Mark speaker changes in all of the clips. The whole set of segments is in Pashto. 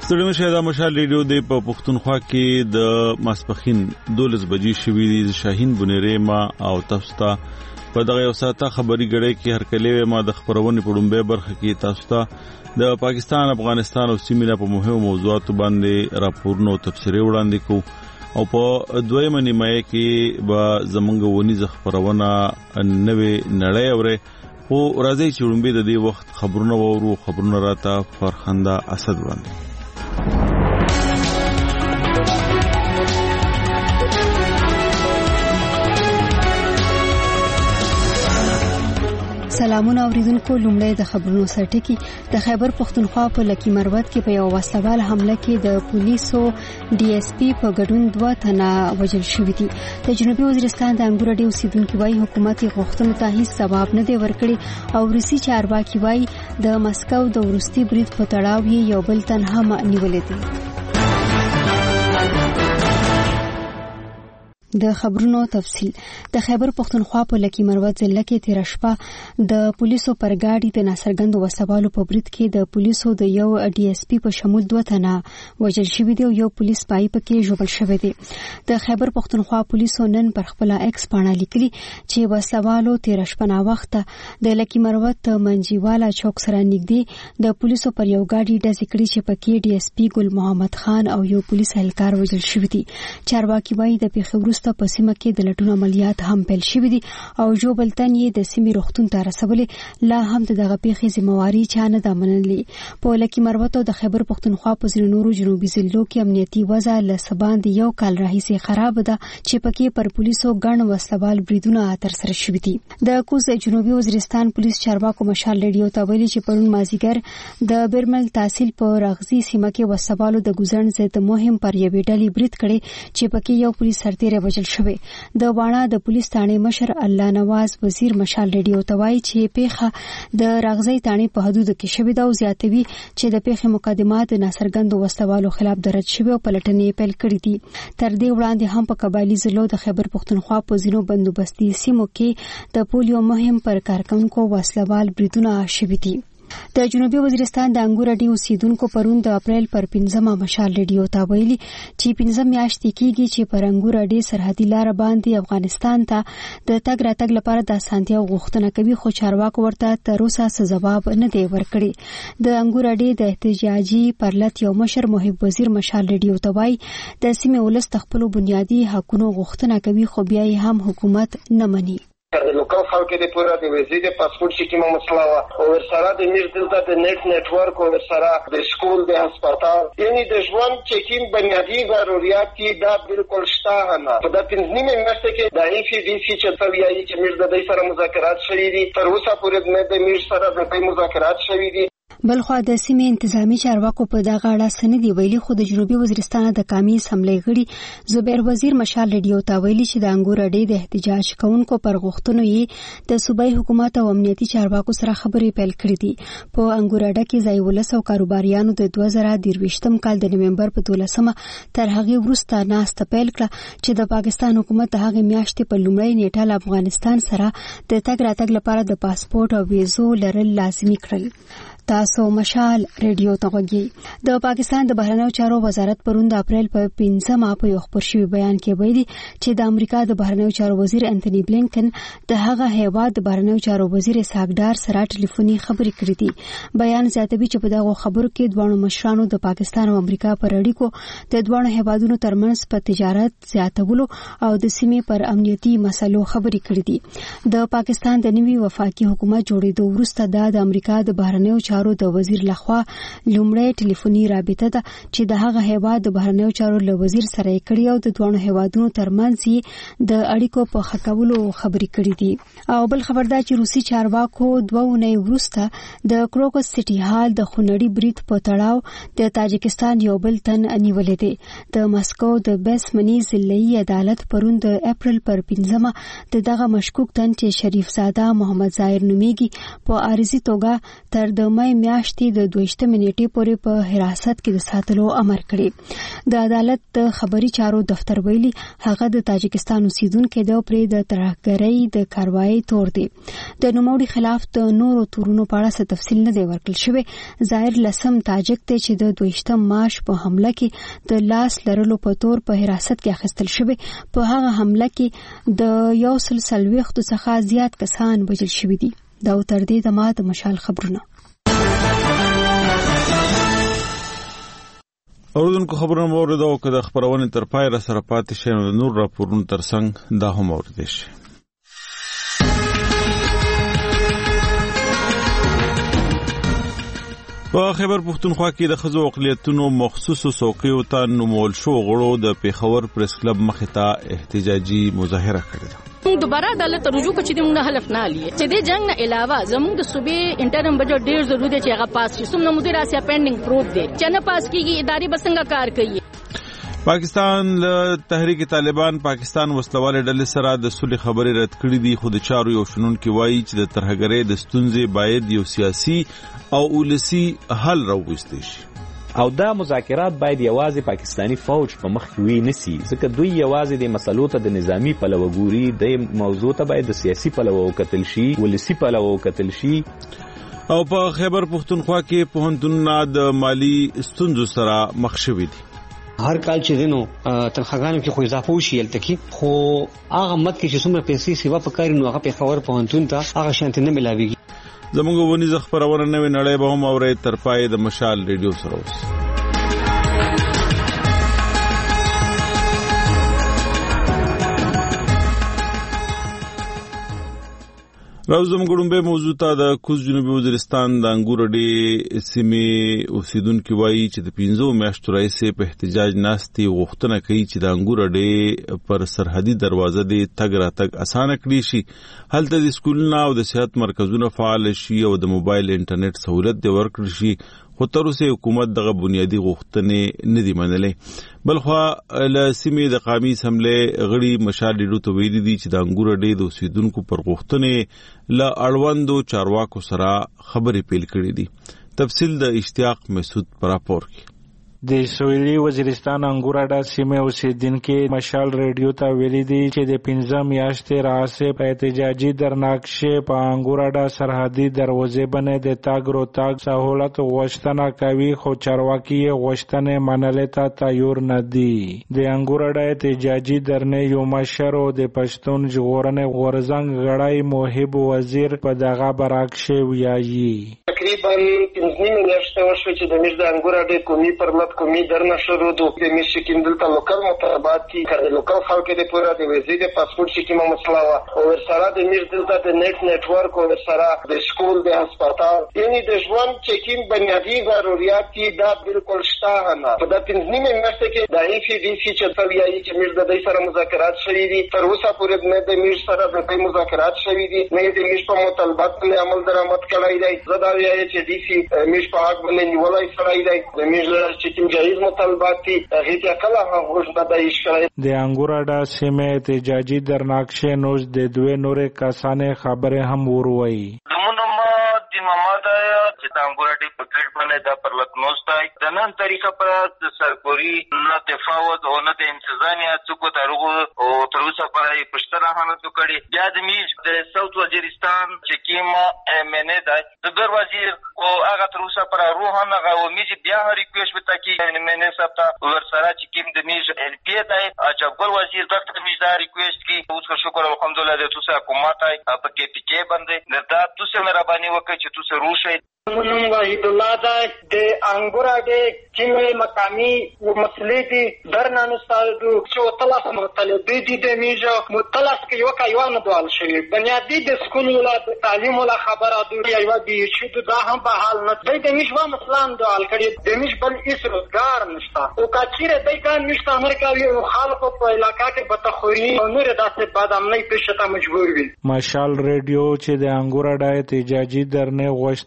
Speaker 1: ستړي مشه د مشال ریډیو د پښتونخوا کې د ماسپخین 12 بجې شوې دي شاهین بنيره ما او تاسو ته په دغه یو ساعته خبري غړې کې هر کله ما د خبرونې په ډومبه برخه کې تاسو ته د پاکستان افغانستان او سیمه په مهمو موضوعاتو باندې راپورونه او تفسیري وړاندې کو او په دویمه نیمه کې به زمونږ ونی خبرونه نوې نړۍ اوره او راځي چې ډومبه د دې وخت خبرونه وورو خبرونه راته فرخنده اسد وړاندې
Speaker 2: سلامونه اوریدونکو لومړی د خبرونو سرټکی د خیبر پختونخوا په لکی مروت کې په یو وسلوال حمله کې د پولیسو ډي اس پی په ګډون 2 تنه وژل شوي دي. د جنوبي وزیرستان د انګور ډیو اوسیدونکو وايي حکومت غوښتنو ته هیڅ ځواب نه دی ورکړی او روسي چارواکي وايي د مسکو د ورستي برید په تړاو یو بل تن هم نیولې دي. د خبرونو تفصیل د خیبر پختونخوا په لکی مروت ضلع کې تیر شپه د پولیسو پر گاډي د ناصرګند وسوالو په برید کې د پولیسو د یو ډي اس پی په شمول 2 تنه وژل شوي دي او یو پولیس پای پکې ژوبل شوی دی. د خیبر پختونخوا پولیسو نن پر خپل ایکس پاڼه لیکلي چې وسوالو تیر شپه نا وخت د لکی مروت منجیوالا چوک سره نږدې د پولیسو پر یو گاډي د ذکرې چې پکې ډي اس پی ګل محمد خان او یو پولیس اهلکار وژل شوی دي. چارواکي وايي د پیښورست په سیمه کې د لټون عملیات هم پیل شوي دي او جو بلتن یې د سیمې روغتون ته رسولې لا هم دغه پیښې ذمہواری چا نه ده منلې. په لکی مروت او د خیبر پختونخوا په ځینو نورو جنوبي ضلعو کې امنیتي وضع له سباند یو کال راهیسې خراب ده چې پکې پر پولیسو ګڼ وسلوال بریدونه ترسره شوي دي. د کوز جنوبي وزیرستان پولیس چارواکو مشال ریډیو ته ویلي چې پرون مازیګر د برمل تحصیل په رغزي سیمه کې وسوالو د ګزن ضد مهم پر یوې ډلې برید کړي چې پکې یو پولیس سرتیری وژل شوی. د واڼه د پولیس تانې مشر الله نواز وزیر مشال ریډیو ته وایي چې پیښه د راغزي تانې په حدود کې شوې ده او زیاتوي چې د پیښې مقدمات ناصرګند وسوالو خلاف درج شوی او پلټنې پیل کړې دي. تر دې وړاندې هم په قبایلی ضلعو د خیبر پختونخوا په ځینو بندوبستي سیمو کې د پولیو مهم پر کارکونکو وسلوال بریدونه شوي دي. د جنوبي وزیرستان د انګور ډیو اوسیدونکو پرون د اپریل پر 15 مشال ریډیو ته ویلي چې 15 میاشتې کېږي چې پر انګور ډی سرحدي لار باندې افغانستان ته د تګ راتګ لپاره د اسانتیا غوښتنه کوي خو چارواکو ورته تر اوسه څه ځواب نه دی ورکړی. د انګور ډی د احتجاجي پرلط یو مشر محب وزیر مشال ریډیو ته وایي د سیمې ولس خپل بنیادی حقوقو غوښتنه کوي خو بیا یې هم حکومت نه مني.
Speaker 3: د لوکل خلکو د پوره د ویزې د پاسپورت سیستم مسله او ورسره د دلته د نتورک او ورسره د سکول د هسپتال یعنی د ژوند چکین بنیادی ضرورت دا بالکل شته نه. په د 15 میاشتې کې د ای سی ډی سی چې تویایي چې موږ د دې سره مذاکرات شوي دي تر اوسه پورې نه د موږ سره د دې مذاکرات شوي دي.
Speaker 2: بلخو د سیمې انتظامی چارواکو په دغه اړه سندې ویلي خو د جنوبي وزیرستان د قومي اسمبلی غړي زبیر وزیر مشال ریډیو ته ویلي چې د انګور ډی د احتجاج کوونکو پر غوښتنو یې د صوبایي حکومت او امنیتي چارواکو سره خبرې پیل کړې دي. په انګور ډی کې ځای ولس او کاروباریانو د 2023 کال د نومبر په 12 تر هغه وروسته ناسته پیل کړه چې د پاکستان حکومت د هغه میاشتې په لومړۍ نیټه له افغانستان سره د تګ راتګ لپاره د پاسپورت او ویزو لرل لازمي کړل. تاسو مشال ریډیو ته غوږی. د پاکستان د بهرنیو چارو وزارت پرون د اپریل په 15 په یو خبر شوی بیان کې ویلي چې د امریکا د بهرنیو چارو وزیر انټونی بلینکن د هغه هیواد د بهرنیو چارو وزیر ساګدار سره ټلیفوني خبرې کړې دي. بیان زیاتوي چې په دغه خبرو کې دوه مشرانو د پاکستان او امریکا پر اړیکو د دوه هیوادونو ترمنځ په تجارت زیاتولو او د سیمې پر امنیتي مسلو خبرې کړې دي. د پاکستان د نوي وفاقي حکومت جوړېدو وروسته د امریکا د بهرنیو چارو د وزیر لخوا لومړی ټلیفوني رابطه ده چې د هغه هیواد د بهرنیو چارو له وزیر سره یې کړې او د دوه هیوادونو ترمنځ د اړیکو په ښه کولو خبرې کړې دي. او بل خبردار چې روسي چارواکو 2 ونې وروسته د کروکس سټي هال د خونړي برید په تړاو د تاجکستان یو بل تن نیولې دي. د مسکو د بیسمنی ضلعي عدالت پرون د اپریل پر 15 دغه مشکوک تن چې شریف زاده محمد ظاهر نومیږي په عارضي توګه تر د مای میاشتې د 22 نیټې پورې په حراست کې د ساتلو امر کړی. د عدالت د خبري چارو دفتر ویلي هغه د تاجکستان اوسیدونکو د پرې د ترهګرۍ د کاروایی تور دی. د نوموړي خلاف د نورو تورونو په اړه څه تفصیل نه دی ورکړل شوی. ظاهر لسم تاجک دی چې د 22 مارچ په حمله کې د لاس لرلو په تور په حراست کې اخیستل شوی. په هغه حمله کې د 140 څخه زیات کسان وژل شوي دي. دا تر دې دمه د مشال خبرونه.
Speaker 1: اوردونکو خبرونه موردو که د خبرونې تر پای را سره پاتې شي نو د نور راپورونو ترڅنګ دا هم اوریدئ شي. په خیبر پښتونخوا کې د ښځو اقلیتونو مخصوصو څوکیو ته نومول شو غړو د پیښور پریس کلب مخې ته احتجاجي مظاهره کړې ده.
Speaker 4: دوباره عدالت رجوع کړي چې موږ حلف نه لیه چې د جنگ نه علاوه زموږ د صوبې انټرم بجټ ډیر ضروري دی چې هغه پاس شي. سمنه مدیر اسیا پینډینګ پروت دی چې نه پاس کیږي اداري بسنګ کار کوي.
Speaker 1: پاکستان له تحریک طالبان پاکستان وسلواله ډلې سره د صلح خبرې رد کړې دي. خو د چارو یو شنونکو وایي چې د ترهګرۍ د ستونزې باید یو سیاسي او ولسی حل راوستي شي
Speaker 5: او دا مذاکرات باید یوازې پاکستانی فوج په مخ کې وي نسی ځکه دوی یوازې د مسلو ته د نظامی پلوه ګوري. د موضوع ته باید د سیاسي پلوه وکتل شي ولسی پلوه وکتل شي.
Speaker 1: او په خیبر پښتونخوا کې پوهنتونونه د مالی ستونزو سره مخ شوي دي.
Speaker 6: هر کال چې دینو تنخواګانو کې خو اضافه وشي التکی خو هغه مت کې چې څومره پیسې سیوا پکاري نو هغه په خبر پوهنتون ته هغه شانت نه ملاويږي.
Speaker 1: زموږ ونیزه خبرونه نوې نړۍ به هم اوري تر پای د مشال ریډیو سره اوس. راوزم ګړومبه موضوع ته د کوز جنوبي وزیرستان د انګور ډې سیمې اوسیدونکو وایي چې د 15 میاشتو راځي په احتجاج ناستي غوښتنه کوي چې د انګور ډې پر سرحدي دروازه د تګ راتګ اسانه کړي شي. هلته د سکولونو او د صحت مرکزونو فعال شي او د موبایل انټرنیټ سہولت د ورکړي شي. خو تر اوسه حکومت دغه بنیادی غوښتنې نه دي منلې. بلخو له سیمې د قومي اسمبلې غړي مشال ډیډو ته ویلي دي چې د انګور ډې د اوسیدونکو پر غوښتنې له اړوندو چارواکو سره خبرې پیل کړې دي. تفصیل د اشتیاق مسعود پر راپور کې.
Speaker 7: د سویلي وزیرستان انګوراډا سیمه اوسیدونکو مشال ریډیو ته ویلي دي چې د 15 میاشتې راځي په احتجاجي درناکشه په انګوراډا سرحدي دروازې باندې د تاګ رو تاګ سہولت غوښتنه کوي خو چارواکي غوښتنې منلې ته تیار نه دي. د انګوراډا احتجاجي درنې یو مشر او د پښتون ژغورنې غورزنګ غړای موهب وزیر په دغه براکشه ویایي
Speaker 3: تقریبا 15 میاشتې وشو چې د مشد انګوراډا قومي پرمت کومي درنه شروع دو د میشه کې دلته لوکل مطالبات کی کړي لوکل خلک د پورا د ویزې د پاسپورت چې کومه مسله وا او سره د میش دلته د نتورک او سره د سکول د هسپتال یعنی د ژوند چې کوم بنیادی ضرورت دي دا بالکل شته نه. په د 15 میاشتې کې د ای پی ډی سی چې تلایي چې میش د دې سره مذاکرات شوي دي تر اوسه پورې نه د میش سره د دې مذاکرات شوي دي نه د میش په مطالبات باندې عمل درآمد کړای دی. زدا ویایي چې ډی سی میش په حق باندې نیولای سړی دی د میش چې جایز مطالبات دي هغه ته کله هغه بدایش کړي.
Speaker 7: د انګوراډا سیمه احتجاجي درناکشه نوز د دوه نورې کسانې خبره هم وروي.
Speaker 8: چې د انګوراډي په ګډ باندې دا پرلط نوستای د نن طریقه پر د سرکوري نه تفاوت او نه د انتظامیه څوک ترغو او تر اوسه پرې پښتنه هانو کړي. بیا د میج د ساوث وزیرستان چې کیما منه د در وزیر او هغه تر اوسه پر روحانه او میج بیا ریکویسټ وتا کی منه سپتا ور سره چې کیم د میج ال پی دای اجبل وزیر دغه میج دا ریکویسټ کی اوس شکر الحمدلله د توسه حکومت په کې پی کې باندې دا توسه مهرباني وکړي چې توسه روشه
Speaker 3: منم واحد الله دا د انګوراډې چې مقامي مسلې دي درنه نستاردو چې تلاس مطالبه دي د میجو مطلق کې یو کایوانه دوال شي بنیادی د سکول ولا تعلیم ولا خبره دوی یو دي چې دا هم په حال نه د میجو مسلان دوال کړي د میج بل هیڅ روزګار نشته او کچیره دای کان نشته امریکایي او خلکو په علاقې کې بتخوري او نور داسې بادامنۍ پېښه ته مجبور وي.
Speaker 7: مشال ریډیو چې د انګوراډا احتجاجي درنه غوښتنه په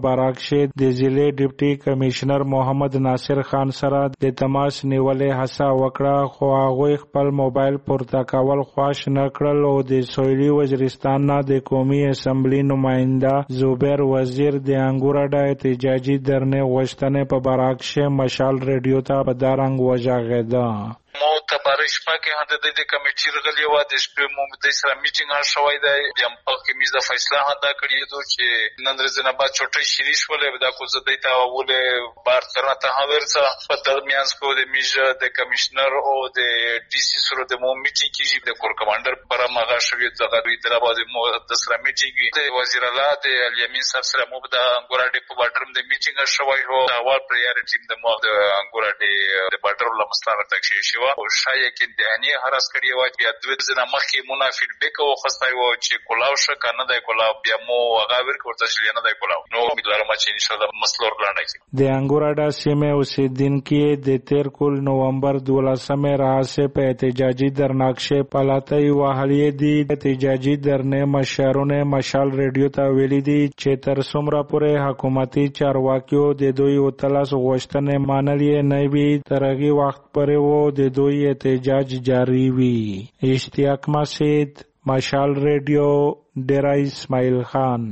Speaker 7: باره کې د ضلع ډیپټي کمشنر محمد ناصر خان سره د تماس نیولې هڅه وکړه خو هغوی خپل موبایل پورته کول خوښ نه کړل او د سویلي وزیرستان نه د قومي اسمبلی نماینده زبیر وزیر د انګوراډا احتجاجي درنې غوښتنې په باره کې مشال ریډیو ته په دارنګ وژغېده.
Speaker 9: مو تبارش پاکه هند د کمیټې رغلی و د شپې مو د سره میټینګ شوی دی بیا په کې میز د فیصله هدا کړی دو چې نن ورځ نه بعد چوټي شریش ولې دا کو زده تا ولې بار سره ته ورڅ په درمیان کو د میز د کمشنر او د ډي سي سره د مو میټینګ کې د کور کمانډر پر ماغه شوی دغه دوی تر باندې مو د سره میټینګ د وزیر اعلی د الیمین صاحب سره مو د انګوراډي په باټرم د میټینګ شوی هو اول پریارټی د مو د انګوراډي د باټر له مستانه تک شي او شایع کې دهنی هرڅ کړی و بیا دوی ځنه مخکې مونږه فیډبیک او خستای و چې کولاو ش کنه د کولاو بیا مو هغه ورکوټه شي نه د کولاو نو مدلاره ما چې ان شاء الله مسلور لاندې کی
Speaker 7: د انګوراډا سیمه اوسیدونکو د 13 کول نومبر 12 راځه په احتجاجي درناکشه پلاتای وهلې دي احتجاجي درنې مشرونه مشال ریډیو ته ویلي دي چې تر څومره پورې حکومتي چارواکیو د دوی او تلاش غوښتنې مانلې نه وي ترغي وخت پرې وو د دوی احتجاج جاری وی. اشتیاق مسعود مشال ریډیو ډیرا اسماعیل خان.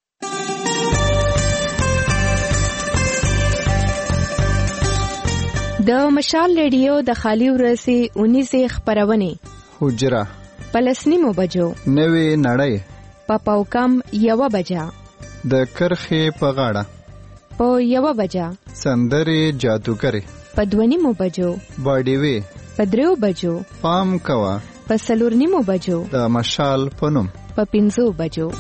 Speaker 10: د مشال ریډیو د خالی ورسي 19 خبرونه
Speaker 11: حجره
Speaker 10: پلسنیمو بجو
Speaker 11: نوې نړۍ
Speaker 10: په پاوکم 1 بجا
Speaker 11: د کرخې په غاړه
Speaker 10: په 1 بجا
Speaker 11: سندرې جادوګری
Speaker 10: په 2 بجو
Speaker 11: باډي وی
Speaker 10: په 3 بجو
Speaker 11: پام کوا
Speaker 10: په 4 بجو
Speaker 11: د مشال پنوم
Speaker 10: په 5 بجو.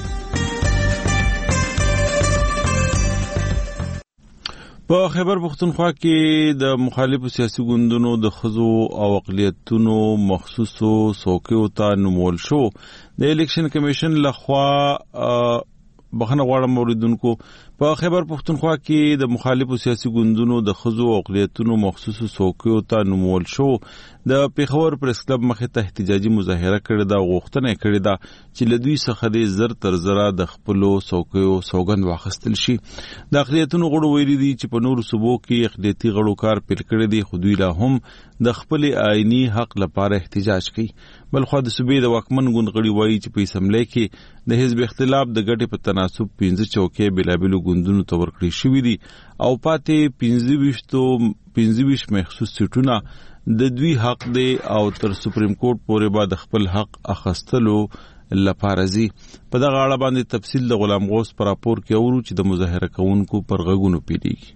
Speaker 1: په خیبر پختونخوا کې د مخالفو سیاسي ګوندونو د خزو او اقلیتونو مخصوصو څوکیو ته نومول شو. د الیکشن کمیشن لخوا بخنه غواړم اوریدونکو په خیبر پختونخوا کې د مخالفو سیاسي ګوندونو د خزو او اقلیتونو مخصوصو څوکیو ته نومول شو. د پیښور پریس کلب مخې ته احتجاجي مظاهره کړې ده غوښتنه کړې ده چې له دوی څخه د زر تر زره د خپلو څوکیو سوګند واخیستل شي. د اقلیتونو غړو ویلي دي چې په نورو صوبو کې اقلیتي غړو کار پیل کړی دی خو دوی لا هم د خپل آئینی حق لپاره احتجاج کوي. بلخو د صوبې د واکمن ګوند غړي وایي چې په اسمبلی کې د حزب اختلاف د ګټې په تناسب 15 چوکۍ بېلابېلو ګوندونو ته ورکړل شوي دي او پاتې 15 مخصوص سیټونه د دوی حق دی او تر سپریم کورټ پورې به د خپل حق اخیستلو لپاره زی. په دغه اړه باندې تفصیل د غلام غوث پر راپور کې اورو چې د مظاهره کوونکو پر غږونو پیډيږي.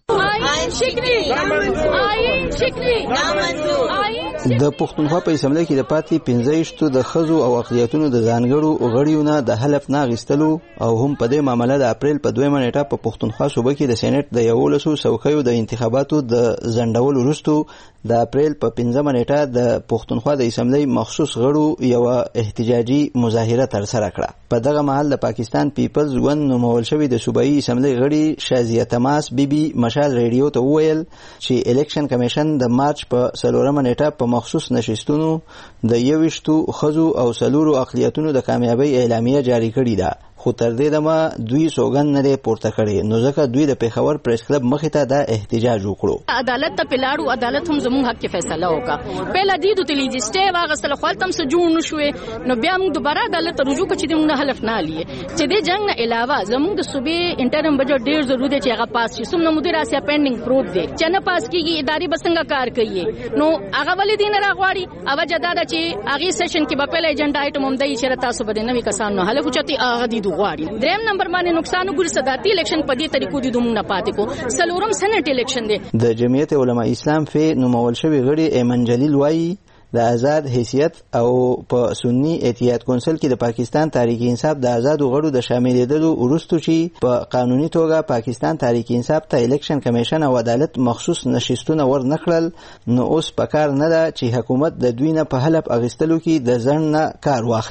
Speaker 12: د پښتونخوا په اسمبلی کې د پاتې 15 د خزو او اقلیتونو د ځانګړو غړیو د حلف نه غستلو او هم په دې معاملې د اپریل په 2 نیټه په پښتونخوا صوبه کې د سېنات د 11 څوکیو د انتخاباتو د ځنډول وروسته د اپریل په 15 نیټه د پښتونخوا د اسمبلی مخصوص غړو یو احتجاجي مظاهره ترسره کړه. په دغه مهال د پاکستان پیپلز ګوند نومول شوی د صوبایي اسمبلی غړي شازیه تماس بیبي مشال ریډیو ته وویل چې الیکشن کمیشن د مارچ په 4 نیټه په مخصوص نشستونو د 21 خزو او 4 اقلیتونو د کامیابی اعلامیه جاری کړې ده خو تر دې دمه دوی سوګند نه پورته کړي نو ځکه دوی د پیښور پریس کلب مخې ته د احتجاج وکړو.
Speaker 4: عدالت ته پلاړو عدالت هم زموږ حق کې فیصله وکړه. پهلا دې د تلیجسټه واغسل خپل تم سره جوړ نشوي نو بیا موږ دوباره عدالت ته رجوع کړو چې موږ حلف نه لیه چې د جنگ نه علاوه زموږ د صوبې انټرم بجټ ډیر ضروري دی چې هغه پاس شي. سمنه مدیر اسیا پینډینګ پروت دی چې نه پاس کیږي اداري بسنګ کار کوي نو هغه ولې دین راغواړي او جداده چې هغه سیشن کې په پهلا ایجنډا ایټم هم دی چې تاسو به نوې کسانو حلف چتي هغه دي دوغواړي. دریم نمبر باندې نقصان وګورئ صدارتي الیکشن په دې طریقو دي دومره پاتې کو. سلورم سنټ الیکشن دی.
Speaker 12: د جمعیت علماء اسلام فی نومول شوی غړي ایمن جلیل وایي د آزاد حیثیت او په سنی اتحاد کونسل کې د پاکستان تحریک انصاف د آزاد غړو د شاملېدلو وروسته چې په قانوني توګه پاکستان تحریک انصاف ته الیکشن کمیشن او عدالت مخصوص نشستونه ورنکړل نو اوس پکار نه ده چې حکومت د دوی نه په حلف اغستلو کې د ځن نه کار واخلي.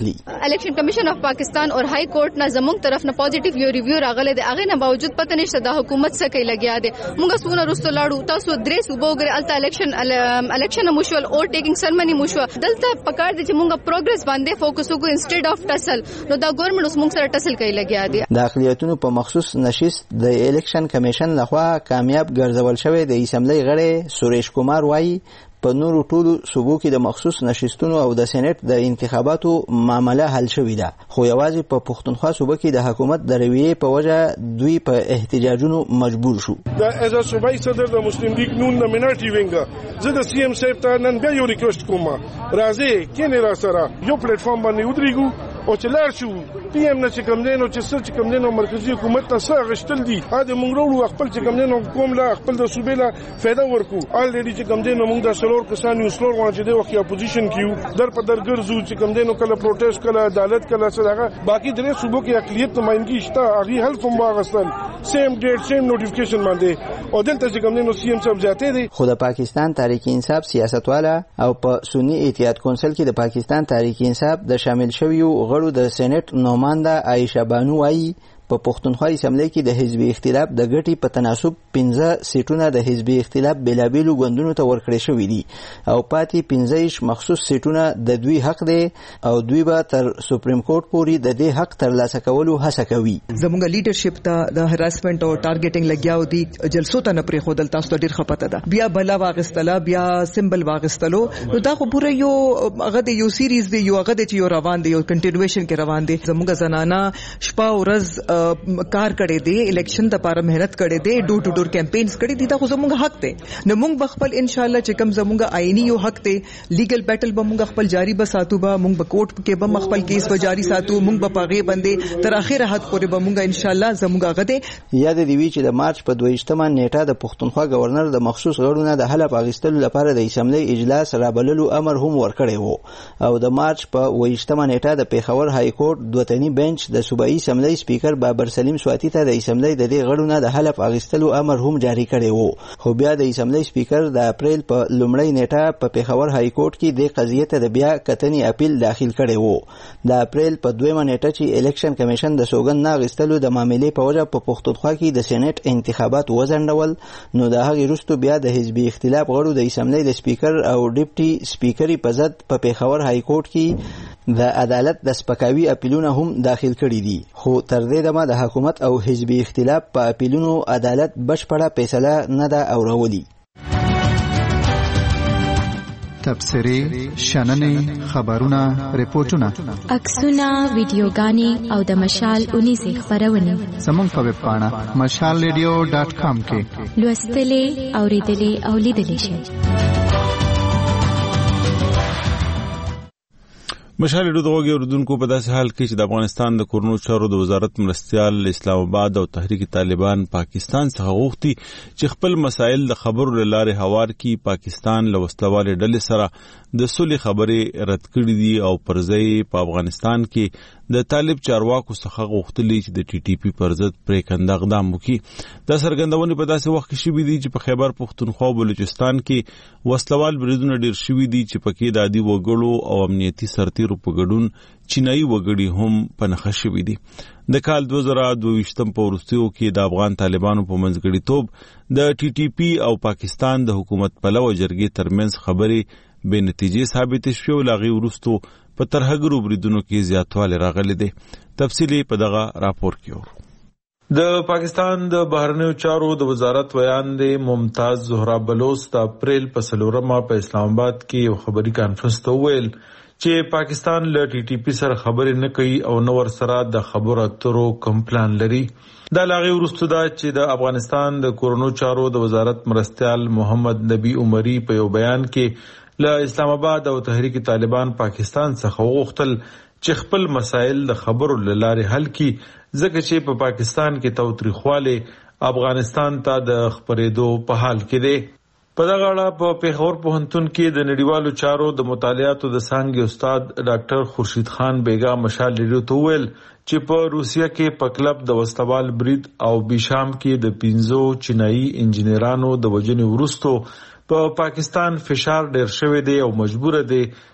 Speaker 13: الیکشن کمیشن اف پاکستان او های کورټ نه زموږ طرف نه پوزټیو یو ریویو راغله د هغه نه باوجود پته نشته د حکومت څخه کوي لګیا دي موږ سونه رستو لاړو تاسو درې صوبو غره الته الیکشن مشول او ټیکینګ سرمنی مشو دلته پکار دي چې موږ پروګرس باندې فوکس وکړو انسټډ اف ټسل نو دا ګورنمنت اوس موږ سره ټسل کوي لګیا دي
Speaker 12: د اقلیتونو په مخصوص نشست د الیکشن کمیشن لخوا کامیاب ګرځول شوی د اسمبلی غړی سوریش کومار وایي په نورو ټولو صوبو کې د مخصوص نشستونو او د سېنات د انتخاباتو معامله حل شوې ده خو یوازې په پښتونخوا صوبه کې د حکومت د رویې په وجه دوی په احتجاجونو مجبور شو
Speaker 14: د از صوبای صدر د مسلم لیگ نون د منارټي وینګ زه د سی ام صاحب ته نن بیا یو ریکوست کوم راځي کینه را سره یو پلیټ فارم باندې ودرېګو او چې لار شو پی ام نه چې کوم دینو چې سر چې کوم دینو مرکزی حکومت ته څه غشتل دي دا موږ ورو خپل چې کوم دینو کوم لا خپل د صوبې لا فایده ورکو الریډي چې کوم دینو موږ د سلور کسان یو سلور وانه چې د وخت اپوزیشن کیو در په در ګرځو چې کوم دینو کله پروټیسټ کله عدالت کله څه باقي درې صوبو کې اقلیت نمائندګي شته هغه حل کوم واغستل سیم ډیټ سیم نوټیفیکیشن باندې او دلته چې کوم دینو سی ام صاحب ذاته دي
Speaker 12: خو د پاکستان تحریک انصاف سیاستواله او په سنی اتحاد کونسل کې د پاکستان تحریک انصاف د شامل شویو غړو د سېنات نومانده عائشه بانو وايي په پښتونخوا اسمبلی کې د حزبي اختلاف د ګټي په تناسب 15 سیټونه د حزبي اختلاف بلابلو غوندونو ته ورکړي شوې دي او پاتې 15 مخصوص سیټونه د دوی حق دي او دوی به تر سپریم کورټ پورې د دې حق ترلاسه کولو هڅه کوي
Speaker 15: زموږ لیډرشپ ته د هراسمنت او ټارګټینګ لګیاو دي جلسو ته نه پرې خودل تاسو ډیر خپته ده بیا بلا واغستلا بیا سمبل واغستلو نو دا خو پوره یو هغه د یو سیریز دی یو هغه د یو روان دی یو کنټینیویشن کې روان دی زموږ زنانا شپه ورځ کار کړي دي الیکشن د لپاره مهنت کړي دي ډور ټو ډور کمپاینز کړي دي دا خو زموږ حق دی نو موږ بخپل ان شاء الله چې کوم زموږ آئینی یو حق دی لیګل بیټل به موږ خپل جاری به ساتو به موږ په کوټ کې به خپل کیس به جاری ساتو موږ به پاغه باندې تر اخره حد پورې به موږ ان شاء الله زموږ غته
Speaker 12: یاد دی وی چې د مارچ په 22مه نیټه د پښتونخوا گورنر د مخصوص غړو نه د حلف اغستلو لپاره د اسمبلی اجلاس رابللو امر هم ورکړی وو او د مارچ په 22مه نیټه د پیښور های کورټ دوتنی بنچ د صوبایي اسمبلی سپیکر بابر سلیم سواتی ته د اسمبلی د دې غړو نه د حلف اغستلو امر هم جاری کړی وو خو بیا د اسمبلی سپیکر د اپریل په لومړۍ نیټه په پیښور های کورټ کې د قضیې ته د بیا کتنې اپیل داخل کړی وو د اپریل په 2مه نیټه چې الیکشن کمیشن د سوګند نه اغستلو د معاملې په وجه په پښتونخوا کې د سېنات انتخابات وځنډول نو د هغې وروسته بیا د حزبي اختلاف غړو د اسمبلی د سپیکر او ډیپټي سپیکري په ضد په پیښور های کورټ کې د عدالت د سپکاوي اپیلونه هم داخل کړي دي خو تر دې دمه د حکومت او حزبي اختلاف په اپیلونو عدالت بشپړه فیصله نه ده اورولی
Speaker 11: تبصرې شننې خبرونه ریپورتونه
Speaker 10: عکسونه ویډیوګانې او د مشال 19 خبرونه
Speaker 11: زموږ په ویب پاڼه mashalradio.com کې
Speaker 10: لوستلې اوریدلې او لیدلې شئ
Speaker 1: مشال ډو دغه اردوونکو په داسې حال کې چې د افغانستان د کورونو چارو د وزارت مرستيال اسلام آباد او تحریک طالبان پاکستان څخه غوښتي چې خپل مسائل د خبرو لاره هوار کی پاکستان له وسلوالې ډلې سره د صلح خبرې رد کړې دي او پرځای په افغانستان کې د طالب چارواکو څخه غوښتلي چې د ټي ټي پی پر ضد پریکنده اقدام وکړي د سرګندونې په داسې وخت کې شوي دي چې په خیبر پښتونخوا او بلوچستان کې وسلوال بریدونه ډیر شوي دي چې پکې د عادي وګړو او امنیتي سرتیرو په ګډون چینایي وګړي هم پنهخه شوي دي د کال 2022 په وروستیو کې د افغان طالبانو په منځګړیتوب د ټي ټي پی او پاکستان د حکومت پلوه جرګې ترمنځ خبرې بې نتیجې ثابت شوې او لاغي ورستو په ترهګرو بریدونو کې زیاتوالی راغلی دی تفصیلی په دغه راپور کې د پاکستان د بهرنیو چارو د وزارت ویان دی ممتاز زهرا بلوچ د اپریل په 4مه په اسلام آباد کې یو خبري کانفرنس ته ویل چې پاکستان له ټي ټي پی سره خبرې نه کوي او نو ور سره د خبرو اترو کوم پلان لري دا لاغي ورستو دا چې د افغانستان د کورونو چارو د وزارت مرستيال محمد نبی عمری په یو بیان کې له اسلام آباد او تحریک طالبان پاکستان څخه غوښتل چې خپل مسائل د خبرو لاره حل کړي ځکه چې په پاکستان کې تاوتریخواله افغانستان ته د خبرېدو په حال کې دی په دغه اړه په پیښور پوهنتون کې د نړیوالو چارو د مطالعاتو د څانګې استاد ډاکټر خورشید خان بیگا مشال ریډیو ته ویل چې په روسیا کې په کلب د وسلوال برید او بیشام کې د 15 چینایي انجنیرانو د وژنې وروسته په پاکستان فشار ډیر شوی دی او مجبور دی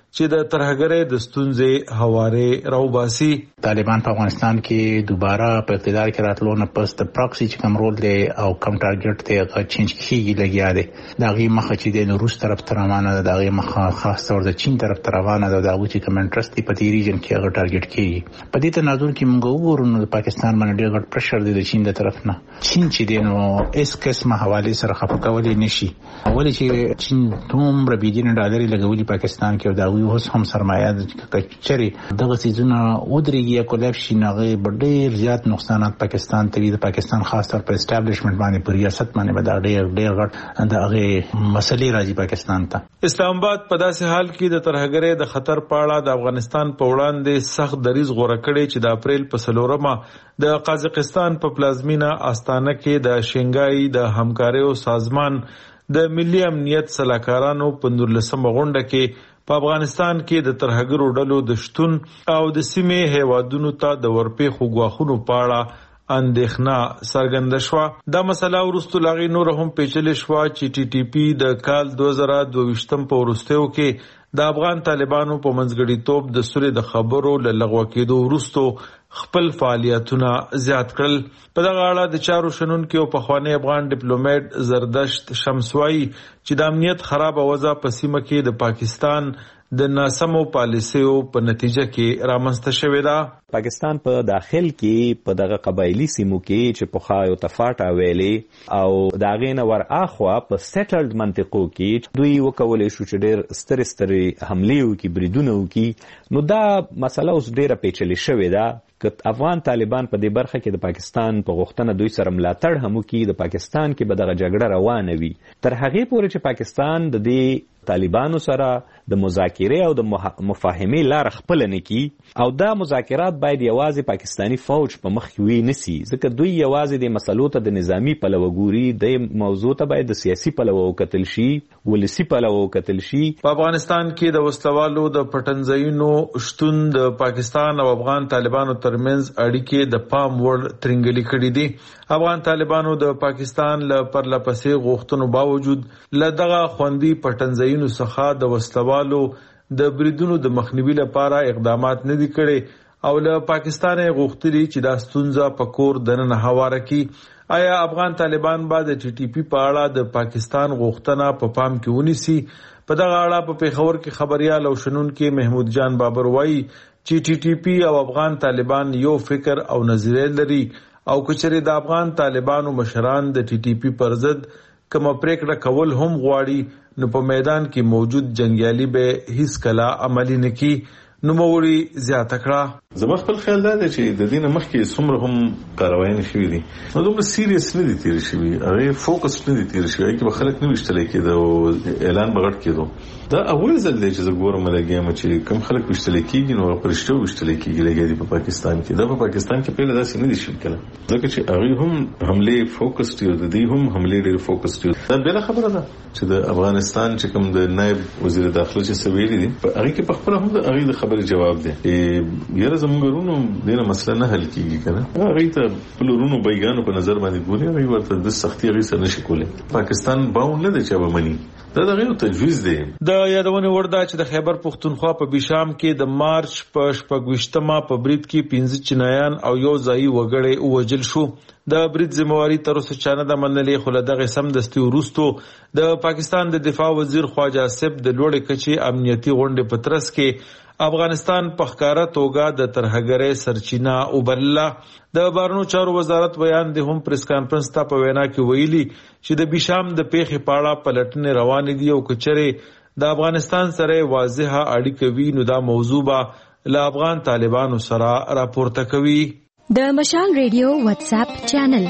Speaker 1: چې د ترهګرۍ د ستونزې هواره راوباسي.
Speaker 16: طالبان په افغانستان کې دوباره په اقتدار کې راتلو نه پس د پراکسي چې کوم رول دی او کوم ټارګټ دی هغه چینج کیږي لګیا دی. دا غي مخه چې د روس طرف ته روانه ده، دا غي مخه خاص تور د چین طرف ته روانه ده، دا چې کوم انټرست دی په دې ریجن کې هغه ټارګټ کیږي. په دې تناظر کې موږ وګورو نو پاکستان باندې ډېر غټ پرشر دی د چین د طرف نه. چین چې دی نو اس قسمه حواله سره خپل کولای نشي. اول چې چین دومره بلین ډالر لګولي پاکستان کې او دا اوس هم سرمایه کچري دغه سيزونه ودرېږي کولاب شي نه ډېر زیات نقصانات پاکستان ته د پاکستان خاص تر په اسټابلیشمنت باندې په ریاست باندې به ډېر غټ دغه مسلې راځي پاکستان ته.
Speaker 1: اسلام آباد په داسې حال کې د ترهګرۍ د خطر په اړه د افغانستان په وړاندې سخت دریځ غوړه کړی چې د اپریل په 4مه د قازقستان په پلازمینه آستانه کې د شنګای د همکاریو سازمان د ملي امنیت سلاکارانو په 19مه غونډه کې په افغانستان کې د ترهګرو ډلو د شتون او د سیمې هیوادونو ته د ورپېښو غواخونو په اړه اندېښنه څرګنده شوه. دا مسله وروسته لاغي نور هم پیچلې شوه چې ټي ټي پی د کال 2022 په وروستیو کې د افغان طالبانو په منځګړیتوب د سولې د خبرو له لغوه کېدو وروسته خپل فعالیتونه زیات کړل. په دغه اړه د چارو شنونکو او پخوانی افغان ډیپلوماټ زردشت شمسوایی چې د امنیت خراب وضع په سیمه کې د پاکستان د ناسمو پالیسیو په نتیجه کې رامنځته شوې ده.
Speaker 5: پاکستان په داخل کې په دغه قبایلی سیمو کې چې په خایو تفاټا ویلې او دا غینه ور اخوا په سیټلډ منطقو کې دوی وکولې شو چې ډېر ستري حملې وکړي، بریدونه وکړي. نو دا مسله اوس ډېره پیچلې شوې ده که افغان طالبان په دې برخه کې د پاکستان په غوښتنه دوی سره ملاتړ هم وکړي، د پاکستان کې به دغه جګړه روانه وي تر هغې پورې چې پاکستان د دې طالبانو سره د مذاکرې او د مفاهمې لار خپل نه کی او دا مذاکرات باید یوازې پاکستانی فوج په مخ کې وي نسی، ځکه دوی یوازې د مسلو ته د نظامی پلوه ګوري، د موضوع ته باید د سیاسي پلوه وکتل شي، ولسی پلوه وکتل شي.
Speaker 1: په افغانستان کې د وسلوالو د پټنځایونو شتون د پاکستان او افغان طالبانو ترمنځ اړیکې د پام وړ ترنګلي کړې دي. افغان طالبانو د پاکستان له پرلپسې غوښتنو باوجود له دغه خوندي پټنځایونو څخه د وسلوالو د بریدونو د مخنیوي لپاره اقدامات نه دي کړي او له پاکستان غوښتلي چې دا ستونزه په کور دننه هواره کړي. آیا افغان طالبان به د ټي ټي پی په اړه د پاکستان غوښتنه په پام کې ونیسي؟ په دغه اړه په پیښور کې خبريال او شنونکو محمود جان بابر وایي چې ټي ټي پی او افغان طالبان یو فکر او نظریه لري او کچري د افغان طالبانو مشران د ټي ټي پی پر ضد کوم پریکړه کول هم غواړي نو په میدان کې موجود جنگیالي به هیڅ کله عملی نه کی. نو موري زیاته کړه
Speaker 17: زما خپل خیال دا دی چې د دین مخکې څومره هم کاروایي شوې دي نو دومره سیریس نه دي تیر شوی، هغه فوکس نه دي تیر شوی چې خلک نه وشتل کېده او اعلان بغټ کېدو. دا اول ځل دی چې زه ګورم لګیم چې کم خلک وشتل کېږي نو پرشتو وشتل کېږي لګي په پاکستان کې. دا په پاکستان کې پیله داسې نه دي شوی کله، ځکه چې هغه هم حمله فوکس دی او د دې هم حمله ډېر فوکس دی. دا بل خبره ده چې د افغانستان چې کوم د نائب وزیر داخله چې سویلي دي په هغه کې په خپل هم د هغه خبره جواب دی یره زمونږ دینه مسله نه حل کیږي کنه. هغه ته پلورونو بیګانو په نظر باندې ګوري، هغه ورته د سختي غي سره نشي کولای. پاکستان باون نه دی چې به مني، دا دغه تجویز دی.
Speaker 1: د یادونه وردا چې د خیبر پختونخوا په بشام کې د مارچ په 28مه په برید کې 15 چینایان او یو ځای وګړي وژل شو. د برید ذمہواری تر اوسه چانه د منلې خو له دغه سم دستي ورستو د پاکستان د دفاع وزیر خواجه آصف د لوړې کچې امنیتي غونډې په ترڅ کې افغانستان په ښکارا توګه د ترهګرۍ سرچینه وبلله. د بهرنیو چارو وزارت بیان د هم پریس کانفرنس ته په وینا کې ویلي چې د بشام د پیښې په اړه پلټنې روانې دي او کچره د افغانستان سره واضحه اړیکه وي نو دا موضوع به له افغان طالبانو سره راپورته کوي.
Speaker 10: د مشال ریډیو واتس اپ چینل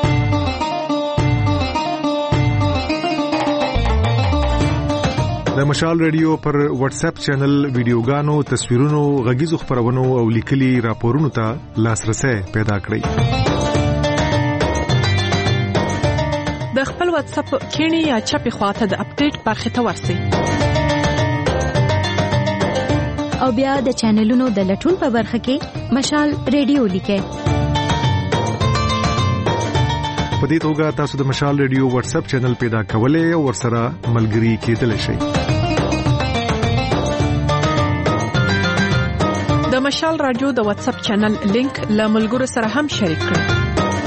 Speaker 18: د مشال ریډیو پر واتس اپ چینل ویډیوګانو، تصویرونو، غږیزو خبرونو او لیکلي راپورونو ته لاسرسي پیدا کړئ.
Speaker 19: د خپل واتس اپ کینی یا چپی خواته د اپډیټ برخه ته ورسئ
Speaker 10: او بیا د چینلونو د لټون په برخه کې مشال ریډیو لیکئ.
Speaker 18: په دې توګه تاسو د مشال ریډیو واتس اپ چینل پیدا کولای او ورسره ملګري کېدلی شئ.
Speaker 19: د مشال رادیو د واتس اپ چینل لینک له ملګرو سره هم شریک کړئ.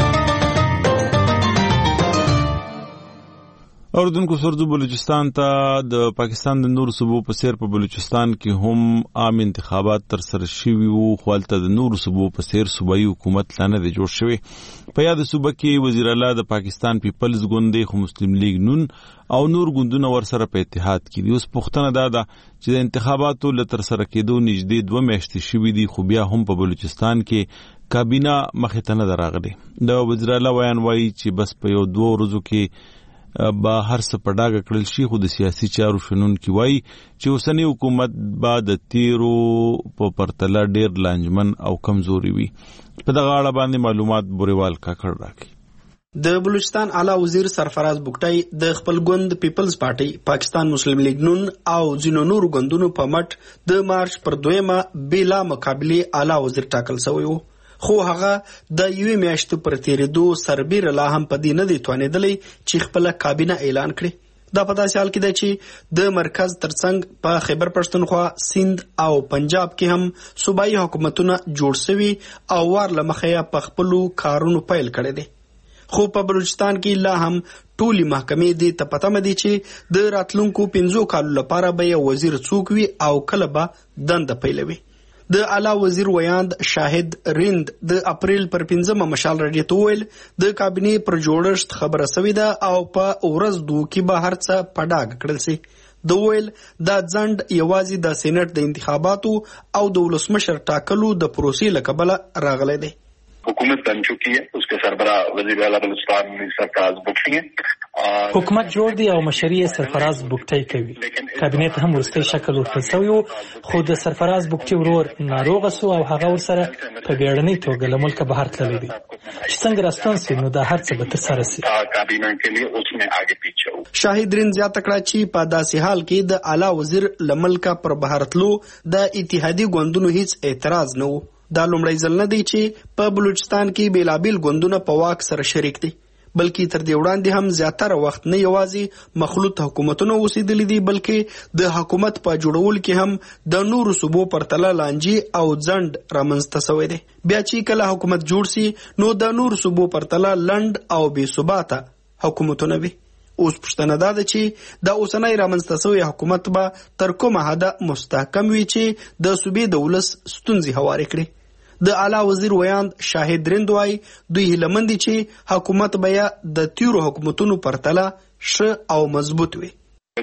Speaker 1: اوردونکو سرزو بلوچستان ته د پاکستان د نور صوبو په سیر په بلوچستان کې هم عام انتخابات تر سره شوي وو، خو هلته د نور صوبو په سیر صوبایي حکومت لا نه دی جوړ شوی. په یاد صوبه کې وزیر اعلی د پاکستان پیپلز ګوند خو مسلم لیگ نون او نور ګوندونه ورسره په اتحاد کې دي. اوس پوښتنه دا ده چې د انتخاباتو له تر سره کېدو نږدې 2 میاشتې شوي دي، خو بیا هم په بلوچستان کې کابینه مخې ته نه ده راغلې. د وزیر اعلی ویان وایي چې بس په 2 ورځو کې با هر څه په ډاګه کړل شي، خو د سیاسي چارو شنونکي وایي چې اوسنی حکومت به د تیرو په پرتله ډیر لانجمن او کمزوري وي. په دغه اړه باندې معلومات بوریوال کاکړ راکړي.
Speaker 20: د بلوچستان اعلی وزیر سرفراز بوکټای د خپل ګوند پیپلز پارټي، پاکستان مسلم لیگ نون او ځینو نورو ګوندونو په مټ د مارچ پر 2 بلا مقابله اعلی وزیر ټاکل شوی وو، خو هغه د 1 میاشتې پر تیریدو سربیره لا هم په دې نه دی توانېدلی چې خپل کابینه اعلان کړي. دا په داسې حال کې ده چې د مرکز ترڅنګ په خیبر پښتونخوا، سند او پنجاب کې هم صوبایي حکومتونه جوړ شوي او وار له مخې په خپلو کارونو پیل کړی دی. خو په بلوچستان کې لا هم ټولي محکمې دي ته پته مدي چې د راتلونکو 5 کالو لپاره به وزیر څوک وي او کله به دنده پیلوي. د اعلی وزیر ویاند شاهد رند د اپریل پر 5 مشال رادیو ته ویل د کابینې پر جوړښت خبره سوي ده او په ورځ 2 کې به هر څه په ډاګه کړل شي. د ویل دا ځند یوازې د سېنات د انتخاباتو او د ولسمشر ټاکلو د پروسې له کبله راغلی دی.
Speaker 21: हुकूमत बन चुकी है, उसके सरबराह वज़ीर आला बलूचिस्तान सरफराज बुगटी हैं.
Speaker 22: حکومت جوړ دی او مشري سرفراز بوکټای کوي. کابینه هم ورسته شکل ورکړل شوی، خو د سرفراز بوکټي ورور ناروغ سو او هغه ورسره په بیړنۍ توګه له ملک بهر تللی دی. چې څنګه راستون سي نو دا هر څه به تر سره سي.
Speaker 21: کابینه کې لیے اس میں آگے پیچھے ہو.
Speaker 20: شاهد رین زیاته کړه چې په داسې حال کې د اعلی وزیر له ملک پر بهر تلو د اتحادی ګوندونو هیڅ اعتراض نه و. دا لومړی ځل نه دی چې په بلوچستان کې بیلابیل ګوندونه په واک سره شریک دي، بلکې تر دې وړاندې هم زیاتره وخت نه یوازې مخلوط حکومتونه اوسېدلي دي، بلکې د حکومت په جوړول کې هم د نورو صوبو پرتله لانجې او ځنډ رامنځته شوی دی. بیا چې کله حکومت جوړ سي نو د نورو صوبو پرتله لنډ او بې ثباته حکومتونه وي. اوس پوښتنه دا ده چې د اوسنۍ رامنځته شوی حکومت به تر کومه حده مستحکم وي چې د صوبې د ولس ستونزې هوارې کړي. د اعلی وزیر ویاند شاهد رندوای دوی هیلمن دي چې حکومت بیا د تیرو حکومتونو پرتله ښه او مضبوط وي.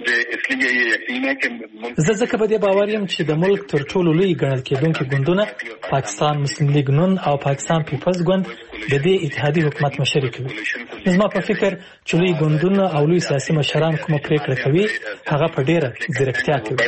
Speaker 22: زه ځکه په دې باور یم چې د ملک تر ټولو لوی ګڼل کېدونکي ګوندونه پاکستان مسلم لیگ نون او پاکستان پیپلز ګوند د دې اتحادي حکومت مشري کوي. زما په فکر چې لوی ګوندونه او لوی سیاسي مشران کومه پریکړه کوي هغه په ډیره ځیرکتیا کوي.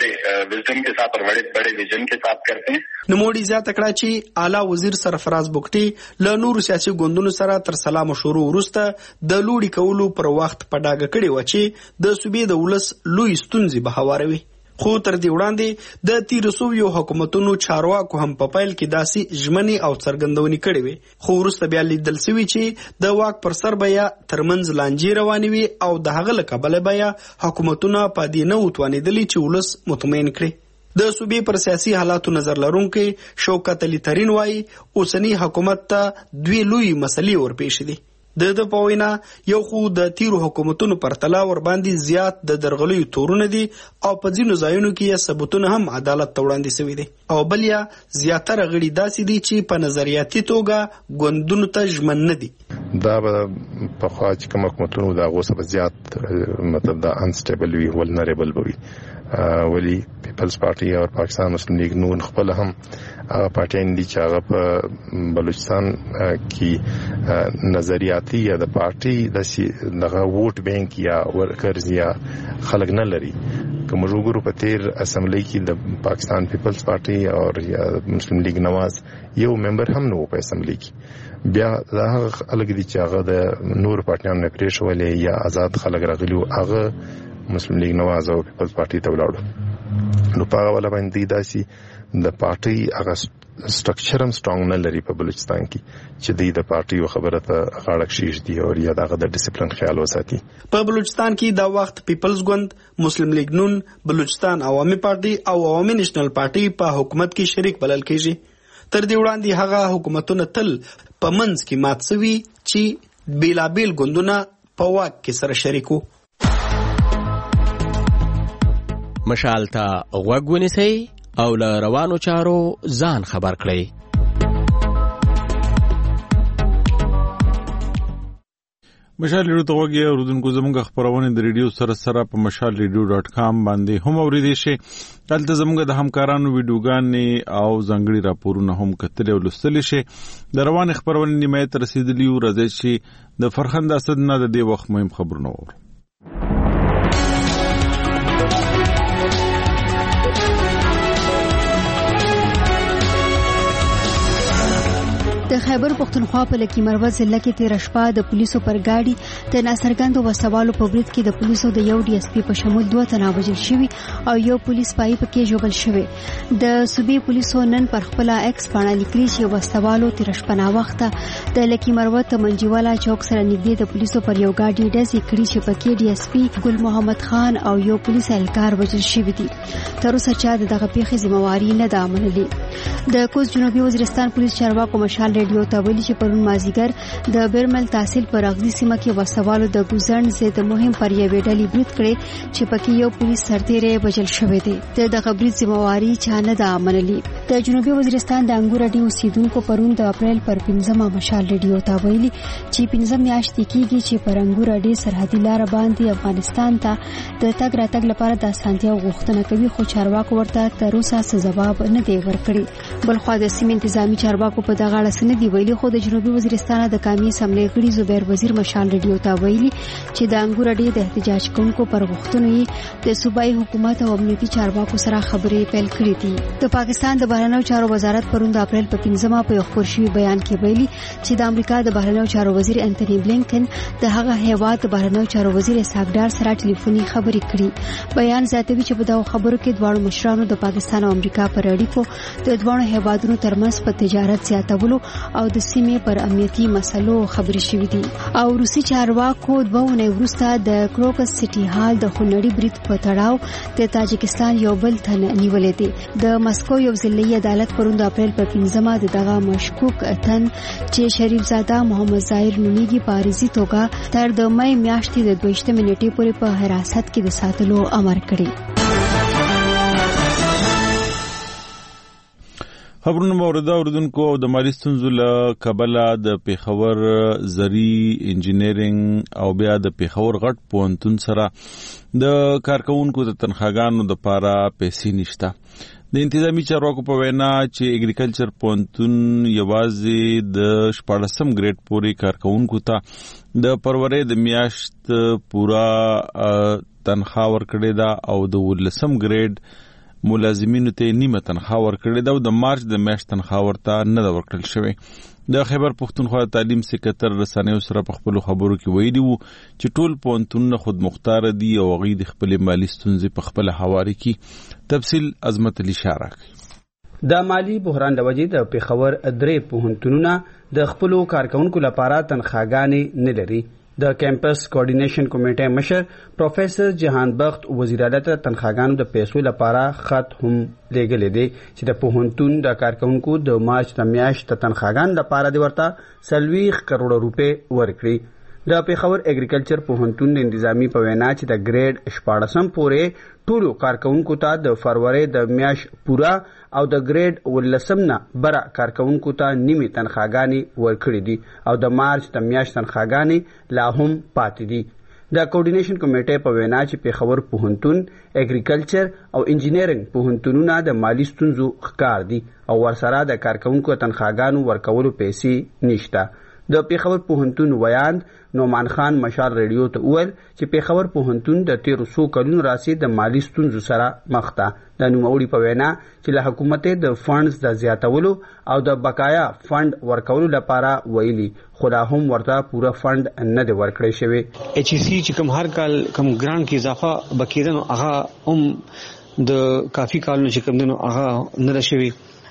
Speaker 20: نوموړي زیاته کړه چې اعلی وزیر سرفراز بوکټي له نورو سیاسي ګوندونو سره تر سلا مشورو وروسته د لوړي کولو پر وخت په ډاګه کړي و چې د صوبې د ولس لوی ستونزې به هواروي. خو تر دې وړاندې د تیر سویو حکومتونو چارواکو هم په پیل کې داسې ژمنې او څرګندونې کړې وي، خو وروسته بیا لیدل شوي چې د واک پر سر به یا ترمنځ لانجې روانې وي او د هغه له کبله به یا حکومتونه په دې نه وتوانېدلي چې ولس مطمئن کړي. د صوبې پر سیاسي حالاتو نظر لرونکي شوکت علي ترین وایي اوسنی حکومت ته 2 لوی مسلې ورپېښې دي. د په وینا یو خو د تیرو حکومتونو پرتله ور باندې زیات د درغلیو تورونه دي او په ځینو ځایونو کې ثبوتونه هم عدالت ته وړاندې شوي دي، او بل یا زیاتره غړي داسې دي چې په نظریاتي توګه ګوندونو ته ژمن نه دي.
Speaker 23: دا به په خوا چې کوم حکومتونو د هغو څخه زیات مطلب د انسټیبل وي، ولنریبل به وي. ولی پیپلز پارټي او پاکستان مسلم لیگ نون خپل هم هغه پارټیان دي چې هغه په بلوچستان کې نظریاتي یا د پارټي دغه ووټ بینک یا ورکرز یا خلک نه لري. که موږ وګورو په تیر اسمبلی کې د پاکستان پیپلز پارټي او یا مسلم لیگ نواز یو ممبر هم نه و په اسمبلی کې. بیا دا هغه خلک دي چې هغه د نور پارټیانو نه پریښولې یا آزاد خلک راغلي هغه مسلم لیگ نواز او پیپلز پارټي ته ولاړو. نو په هغه ولا باندې داسي د پارټي هغه سټرکچر هم سترونګ نه لري په بلوچستان کې چې د پارټي خبره ته غاړه کشیږ دي او یا دغه د ډیسپلین خیال وساتي.
Speaker 20: په بلوچستان کې دا وخت پیپلز ګوند، مسلم لیگ نون، بلوچستان عوامي پارټي او عوامي نېشنل پارټي په حکومت کې شریک بلل کېږي. تر دې وړاندې هغه حکومتونه تل په منځ کې مات شوي چې بیلابیل ګوندونه په واک کې سره شریک وو.
Speaker 2: مشال ته غوږ ونیسئ او له روانو چارو ځان خبر کړئ.
Speaker 1: مشال ریډیو ته وګورئ او اوریدونکو زموږ خبرونه د ریډیو سره په mashalradio.com باندې هم اوریدئ شئ. دلته زموږ د همکارانو ویډیوګانې او ځانګړي راپورونه هم کتل او لوستل شئ. د روان خبرونه نیمایت رسیدلی او راځي چې د فرخند اسد نه د دې وخت مهم خبرونه وره.
Speaker 6: د خیبر پختونخوا په لکی مروت ضلع کې تیر شپه د پولیسو پر گاډي د ناڅرګندو وسوالو په برید کې د پولیسو د یو ډي اس پی په شمول 2 تنه وژل شوي او یو پولیس پای پکې ژوبل شوی. د صوبې پولیسو نن پر خپل ایکس باندې لیکلي چې وسوالو تیر شپه نا وخت د لکی مروت منجوالا چوک سره نږدې د پولیسو پر یو گاډي ډزې کړې چې پکې ډي اس پی ګل محمد خان او یو پولیس اهلکار وژل شوي دي. تر اوسه چا دغه پیښې ذمہواری نه ده منلې. د کوز جنوبي وزیرستان پولیس چارواکو مشال ریډیو ته ویلي چې پرون مازیګر د بیرمل تحصیل پر اغزي سیمه کې وسوالو د ګوزن ضد مهم پر یوې ډلې برید کړی چې پکې یو پولیس سرتیری وژل شوی دی. دغه برید ذمہواری چا نه ده منلې. د جنوبي وزیرستان د انګور ډیو اوسیدونکو پرون د اپریل پر 15 مشال ریډیو ته ویلي چې 15 میاشتې کېږي چې پر انګور ډیو سرحدي لار باندې افغانستان ته د تګ راتګ لپاره د اسانتیا غوښتنه کوي، خو چارواکو ورته تر اوسه څه ځواب نه دی ورکړی. بلخو د سیمې انتظامی چارواکو په دغه اړه سند دی ویلي، خو د جنوبي وزیرستان د قومي اسمبلی غړي زبیر وزیر مشال ریډیو ته ویلي چې د انګور ډیو د احتجاج کوونکو پر غوښتنو یې د صوبایي حکومت او امنیتي چارواکو سره خبرې پیل کړې دي. د پاکستان د بهرنیو چارو وزارت پرون د اپریل په 15 په یو خبر شوی بیان کې ویلي چې د امریکا د بهرنیو چارو وزیر انټونی بلینکن د هغه هیواد د بهرنیو چارو وزیر اسحاق ډار سره ټلیفوني خبرې کړې. بیان زیاتوي چې په دغه خبرو کې دواړو مشرانو د پاکستان او امریکا پر اړیکو د دواړو هیوادونو ترمنځ په تجارت زیاتولو او د سیمې پر امنیتي مسلو خبرې شوې دي. او روسي چارواکو 2 ونې وروسته د کروکس سټي هال د خونړي برید په تړاو د تاجکستان یو بل تن نیولې دي. د مسکو یو ځلي عدالت پرون د اپریل په 15 دغه مشکوک تن چې شریف زاده محمد ظاهر نومیږي په عارضي توګه تر د مې میاشتې د 22 نیټې پورې په حراست کې د ساتلو امر کړی.
Speaker 1: خبرونه مورده اوردونکو او د مالی ستونزو له کبله د پیښور زری انجینرینګ او بیا د پیښور غټ پوهنتون سره د کارکونکو د تنخواګانو د پاره پیسې نشته. د انتظامی چارواکو په وینا چې اګریکلچر پوهنتون یوازې د 14 ګریډ پورې کارکونکو ته د پرورې د میاشت پورا تنخوا ورکړې ده او د 19 ګریډ ملازمینو ته نیمه تنخوا ورکړې ده او د مارچ د میاشت تنخوا ورته نه ورکړل شوې. د خیبر پختونخوا تعلیم سکرټر رسنیو سره په خپل خبرو کې ویلي وو چې ټول پوهنتونونه خود مختار دي او غي د خپل مالی ستونزې په خپل حواله کې. تفصیل عظمت علی اشاره کوي.
Speaker 8: د مالی بحران د وجې د پیښور 3 پوهنتونونه د خپل کارکونکو لپاره تنخواګانې نه لري. د کیمپس کوارډینیشن کمیټې مشر پروفیسور جهان بخت وزیر اعلی ته تنخواګانو د پیسو لپاره خط هم لېږلی دی چې د پوهنتون د کارکونکو د مارچ د میاشت تنخواګانو لپاره د ورته 40 کروڑ روپۍ ورکړي. د پیښور اګریکلچر پوهنتون د انتظامی په وینا چې د ګریډ 14 پورې ټولو کارکونکو ته د فروری د میاشت پورا او د ګریډ 19 نه بره کارکونکو ته نیمه تنخواګانې ورکړي دي او د مارچ د میاشت تنخواګانې لا هم پاتې دي. د کوارډینیشن کمیټې په وینا چې پیښور پوهنتون اګریکلچر او انجینرینګ پوهنتونونه د مالی ستونزو ښکار دي او ورسره د کارکونکو تنخواګانو ورکولو پیسې نشته. د پیښور پوهنتون ویاند نومان خان مشال ریډیو ته وویل چې پیښور پوهنتون د 1300 کلونو راځي د مالی ستونزو سره مخ ده. د نوموړي په وینا چې له حکومت د فندز د زیاتولو او د بقایا فند ورکولو لپاره ویلي خو لا هم ورته پوره فند نه دی ورکړی شوی.
Speaker 24: ایچ سی چې کوم هر کال کوم ګرانټ کې اضافه بکیدنو هغه هم د کافي کالونو چې کوم دنو هغه نه شوی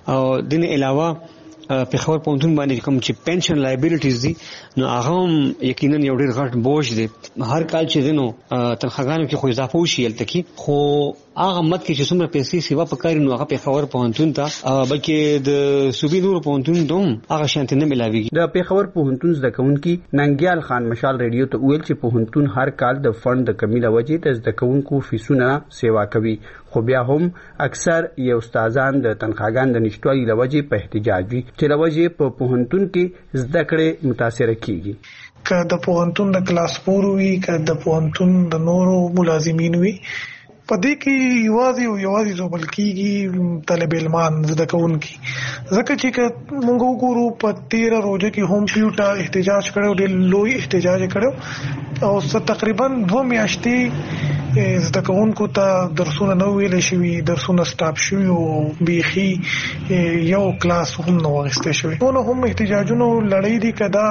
Speaker 24: او دین علاوه پېښور پوهنتون باندې کوم چې پنشن لایبیلیټیز دي نو هغه هم یقینا یو ډېر غټ بوج دی. هر کال چې دینو تنخواګانو کې خو اضافه وشي الته کې خو هغه مت کې چې څومره پیسې سیوا پکاري نو هغه پېښور پوهنتون ته بلکې د صوبې نور پوهنتون دوم هغه شانت نه ملاويږي.
Speaker 8: د پېښور پوهنتون زده کوونکي ننګیال خان مشال ریډیو ته ویل چې پوهنتون هر کال د فند د کمی له وجې د زده کوونکو فیسونه سیوا کوي خو بیا هم اکثر یو استادان د تنخواګان د نشټوالي له وجې په احتجاج وي چې له وجې په پوهنتون کې زده کړې متاثر کیږي.
Speaker 3: که د پوهنتون د کلاس پور وي که د پوهنتون د نورو ملازمین وي په دې کې یوازې زوبل کېږي طالب علمان زده کوونکي ځکه چې موږ وګورو په 13 روزه کې هم پیوټا احتجاج کړو ډېر لوی احتجاج کړو او تقریبا 2 میاشتې زده کوونکو ته درسونه نو ویل شوي درسونه سټاپ شوي او بيخي یو کلاس هم نو واغسته شوي نو هم احتجاجونو لړۍ دي کدا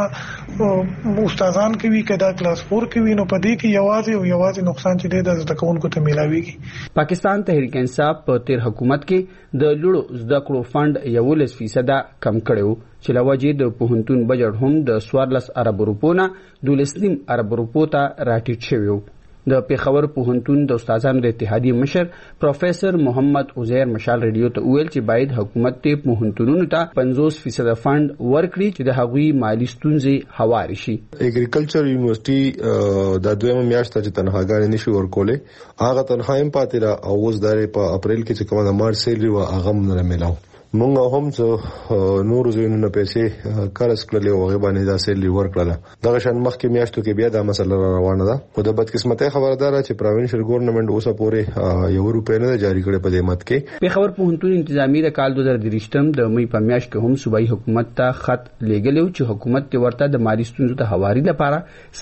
Speaker 3: استادان کوي کدا کلاس 4 کوي نو په دې کې یوازې نقصان چې د زده کوونکو ته ملاويږي.
Speaker 8: پاکستان تحریک انصاف په تیر حکومت کې د لوړو زده کړو فند 11% کم کړو چې لوجې د پوهنتون بجټ هم د 14 ارب روپو نه 12 ارب روپو ته راټیټ شوی. د پېښور پوهنتون د استادانو د اتحادیې مشر پروفیسور محمد عزیر مشال ریډیو ته ویل چې باید حکومت ته پوهنتونونو ته 50% فند ورکړي چې د هغوی مالی ستونزې هواري شي.
Speaker 4: اګریکلچر یونیورسيټي د دویمه میاشت چې تنخواګانې نشي ورکولې هغه تنخوایم پاتې را او اوس د اپریل کې چې کومه د مارچ سیلري و هغه نه ملاو. مونږ هم نور زینونه پیسې کارس کړلې او هغه باندې دا سیلري ورکړه. دغه شان مخکې میاشتو کې بیا دا مسله روانه ده. خو د بدقسمتۍ خبردار چې پروینشل ګورنمنت اوسه پورې €1 نه جاری کړي په دې مت کې.
Speaker 8: پېښور پوهنتون انتظامی د کال 2023 د مې په میاشت کې هم صوبایي حکومت ته خط لیږلی چې حکومت ته ورته د مالی ستونزو ته هواري لپاره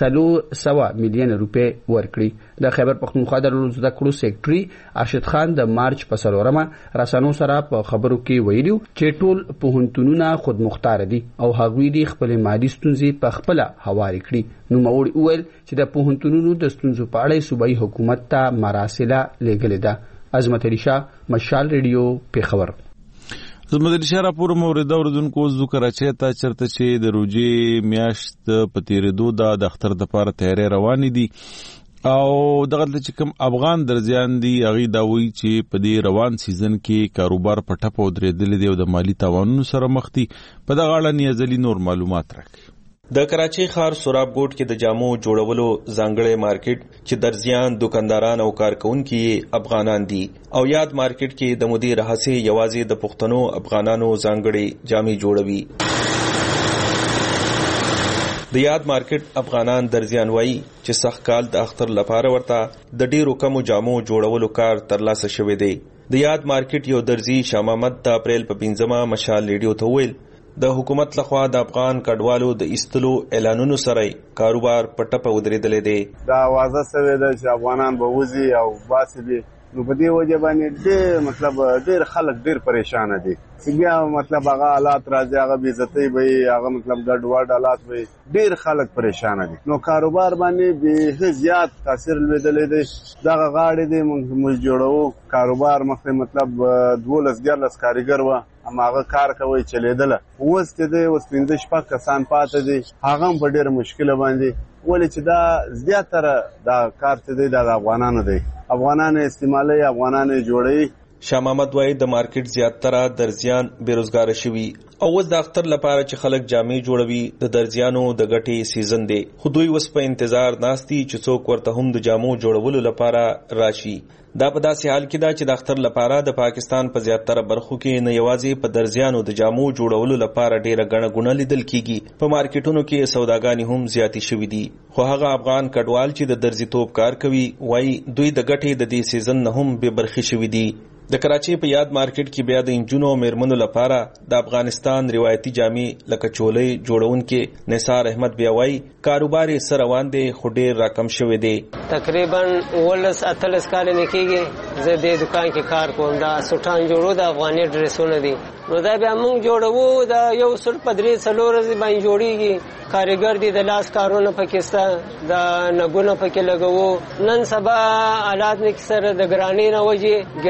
Speaker 8: 300 میلیون روپے ورکړي. د خیبر پختونخوا د زده کړو سیکریټري ارشد خان د مارچ په 4مه رسنو سره په خبرو کې ویلي چې ټول پوهنتونونه خود مختار دي او هغوی د خپل مالی ستونزې په خپل هواري کړي. نو موري ویل چې د پوهنتونونو د ستونزو په اړه صوبایي حکومت ته مراسله لیږلې ده. عظمت علي شاه مشال ریډیو پېښور.
Speaker 1: زموږ د اشاره پور مورید اوردونکو زو کراچي ته چرته چې د روجي میاشت په تیرېدو د اختر د لپاره تیاری روان دي او دغه چې کوم افغان درځيان دي هغه دا وایي چې په دې روان سیزن کې کاروبار په ټپو درېدل دي او د مالی تاوانونو سره مخ دي. په دغه اړه نیازلي نور معلومات راکړي.
Speaker 7: د کراچي ښار سوراب ګوټ کې د جامو جوړولو ځانګړی مارکیټ چې درځيان دکانداران او کارکونکي افغانان دي او یاد مارکیټ کې د مدیر هڅې یوازې د پښتنو افغانانو ځانګړي جامې جوړوي. د یاد مارکیټ افغانان درځيان وایي چې سخت کال د اختر لپاره ورته د ډیرو کمو جامو جوړولو کار ترلاسه شوی دی. د یاد مارکیټ یو درځي شاه محمد د اپریل په 15مه مشال ریډیو ته ویل د حکومت لخوا د افغان کډوالو د ایستلو اعلانونو سره کاروبار په ټپه ودرېدل دي.
Speaker 9: دا واضح شوی دی چې افغانان به وځي او باسي دي نو په دې وجه باندې ډېر خلک ډېر پریشان دي. بیا هغه حالات راځي هغه بې عزتۍ به هغه ګډوډ حالات به ډېر خلک پریشان دي نو کاروبار باندې به زیات تاثیر لویدلې دي. دغه غاړې دي موږ جوړو کاروبار مخکې 12 کاریګر و هغه کار کوي چلیدل اوس ته دي اوس 5 کسان پاتې دي هغه په ډېر مشکل باندې ولې چې دا زیاتره دا کار ته دي د افغانانو دي افغانان استعمالي افغانان جوړي.
Speaker 7: شاه محمد وای د مارکیټ زیاتره درځيان بیروزګار شوي او اوس د اختر لپاره چې خلک جامې جوړوي د درځيانو د ګټې سیزن دی خو دوی اوس په انتظار ناستي چې څوک ورته هم د جامو جوړولو لپاره راشي. دا په داسې حال کې دا چې د اختر لپاره د پاکستان په زیاتره برخو کې نه یوازې په درځيانو د جامو جوړولو لپاره ډیره غڼه غونه لیدل کیږي په مارکیټونو کې سوداګانې هم زیاتې شوې دي. خو هغه افغان کډوال چې د درځي توپ کار کوي وایي دوی د ګټې د دې سیزن نه هم به برخې شوې دي. د کراچي په یاد مارکیټ کې بیا د انجونو او میرمنو لپاره د افغانستان روایتي جامې لکه چولې جوړونکو نثار احمد بیاوي کاروبار یې سره روان دي خو ډېر راکم شوی دی.
Speaker 25: تقریبا 18 کال نه کېږي زه د دکان کې کار کوم دا سټان جوړو د افغاني ډریسونه دي نو دا بیا موږ جوړو دا یو سر پدري څلور ورځې باندې جوړیږي کاریګر دي د لاس کارونه پاکستان د نګونه پکې لګوو نن سبا حالات نه سره د ګرانی نه وږي ګراک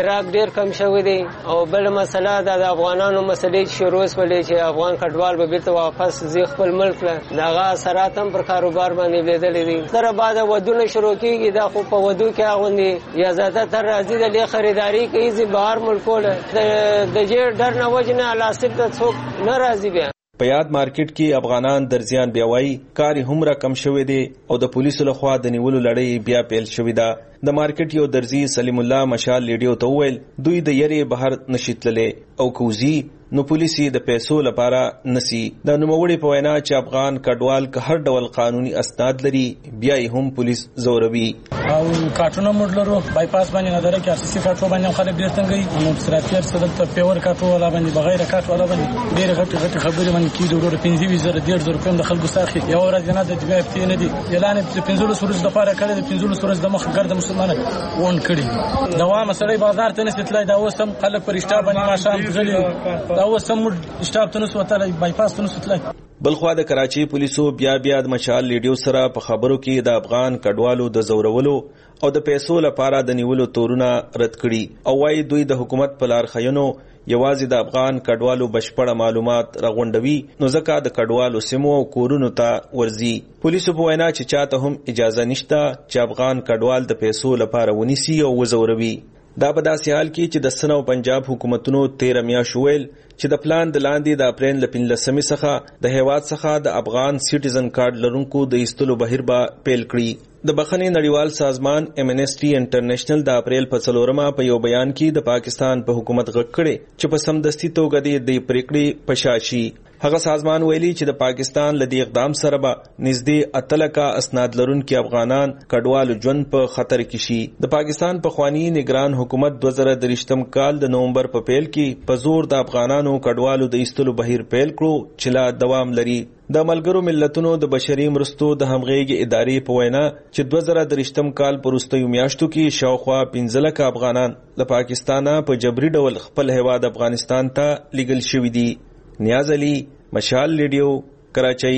Speaker 25: ډیر کم شوی دی. او بل مسله د افغانانو مسلې شروع شولې چې افغان کډوال به بیرته واپس زی خپل ملک له دغه اثرات هم پر کاروبار باندې لیدلې دي. تر بعد ودونه شروع کیږي دا خو په ودو کې غوندي یا زیاته تر راځي د لې خریداري کوي زی بهر ملکونه د جې ډر نه وجنه لاسب ته څوک ناراضي بیا.
Speaker 7: په یاد مارکیټ کې افغانان درزیان بیا وایي کار هم را کم شوی دی او د پولیسو لخوا د نیولو لړۍ بیا پیل شوې ده. د مارکیټ یو درزی سلیم الله مشال لیډیو ته وویل دوی د یری بهر نشي تللی او کوزي نو پولیسي د پیسو لپاره نسی. د نوموړي په وینا چې افغان کډوال که هر ډول قانوني اسناد لري بیا یې هم پولیس زوروي.
Speaker 11: او کارټونه موډلرو بایپاس باندې نظر کې اساسي کارټو باندې خلک ډیر څنګه نو سراتیر صدر ته پیور کارټو ولا باندې بغیر کارټو ولا باندې ډیر غټ خبرې باندې کیږي ورو 15000 روپۍ د خلکو ساخي یو ورځ نه د جبه پتی نه دي اعلان د 15 سورج د پاره کړی د 15 سورج د مخ ګرد مسلمانان وون کړی دوام سره بازار ته نسیتلای دا وسم خلک پر اشتاب باندې ماشام غلي دا وسم اشتاب ته نسوتلای بایپاس ته نسوتلای.
Speaker 7: بلخوا د کراچي پولیسو بیا د مشال لیډیو سره په خبرو کې د افغان کډوالو د زورولو او د پیسو لپاره د نیولو تورونه رد کړي او وايي دوی د حکومت په لار خینو یوازې د افغان کډوالو بشپړه معلومات راغونډوي نو ځکه د کډوالو سیمو او کورونو ته ورځي. پولیسو په وینا چې چاته هم اجازه نشته چې افغان کډوال د پیسو لپاره ونیسي او وزوروي. دا په داسې حال کې چې د سن او پنجاب حکومتونو 13 میاشتې ویل چې د پلان د لاندې د اپریل 15 څخه د هیواد څخه د افغان سټیزن کارت لرونکو د ایستلو بهیر به پیل کړي. د بخښنې نړیوال سازمان امنیسټي انټرنیشنل د اپریل په 4 په یو بیان کې د پاکستان په حکومت غږ کړي چې په سمدستي توګه د پریکړې پشاشي. هغه سازمان ویلي چې د پاکستان لدی اقدام سره به نږدې 8 اسناد لرونکي افغانان کډوالو ژوند په خطر کې شي. د پاکستان په خوانی نگران حکومت 2023 کال د نومبر په پیل کې په زور د افغانانو کډوالو د ایستلو بهیر پیل کړو چې لا دوام لري. د ملګرو ملتونو د بشري مرستو د همغږي ادارې په وینا چې 2023 کال په وروستیو میاشتو کې شاوخوا 15 لک افغانان له پاکستانه په جبري ډول خپل هیواد افغانستان ته لیږل شوي دي. نیاز علي مشال لیډیو کراچۍ.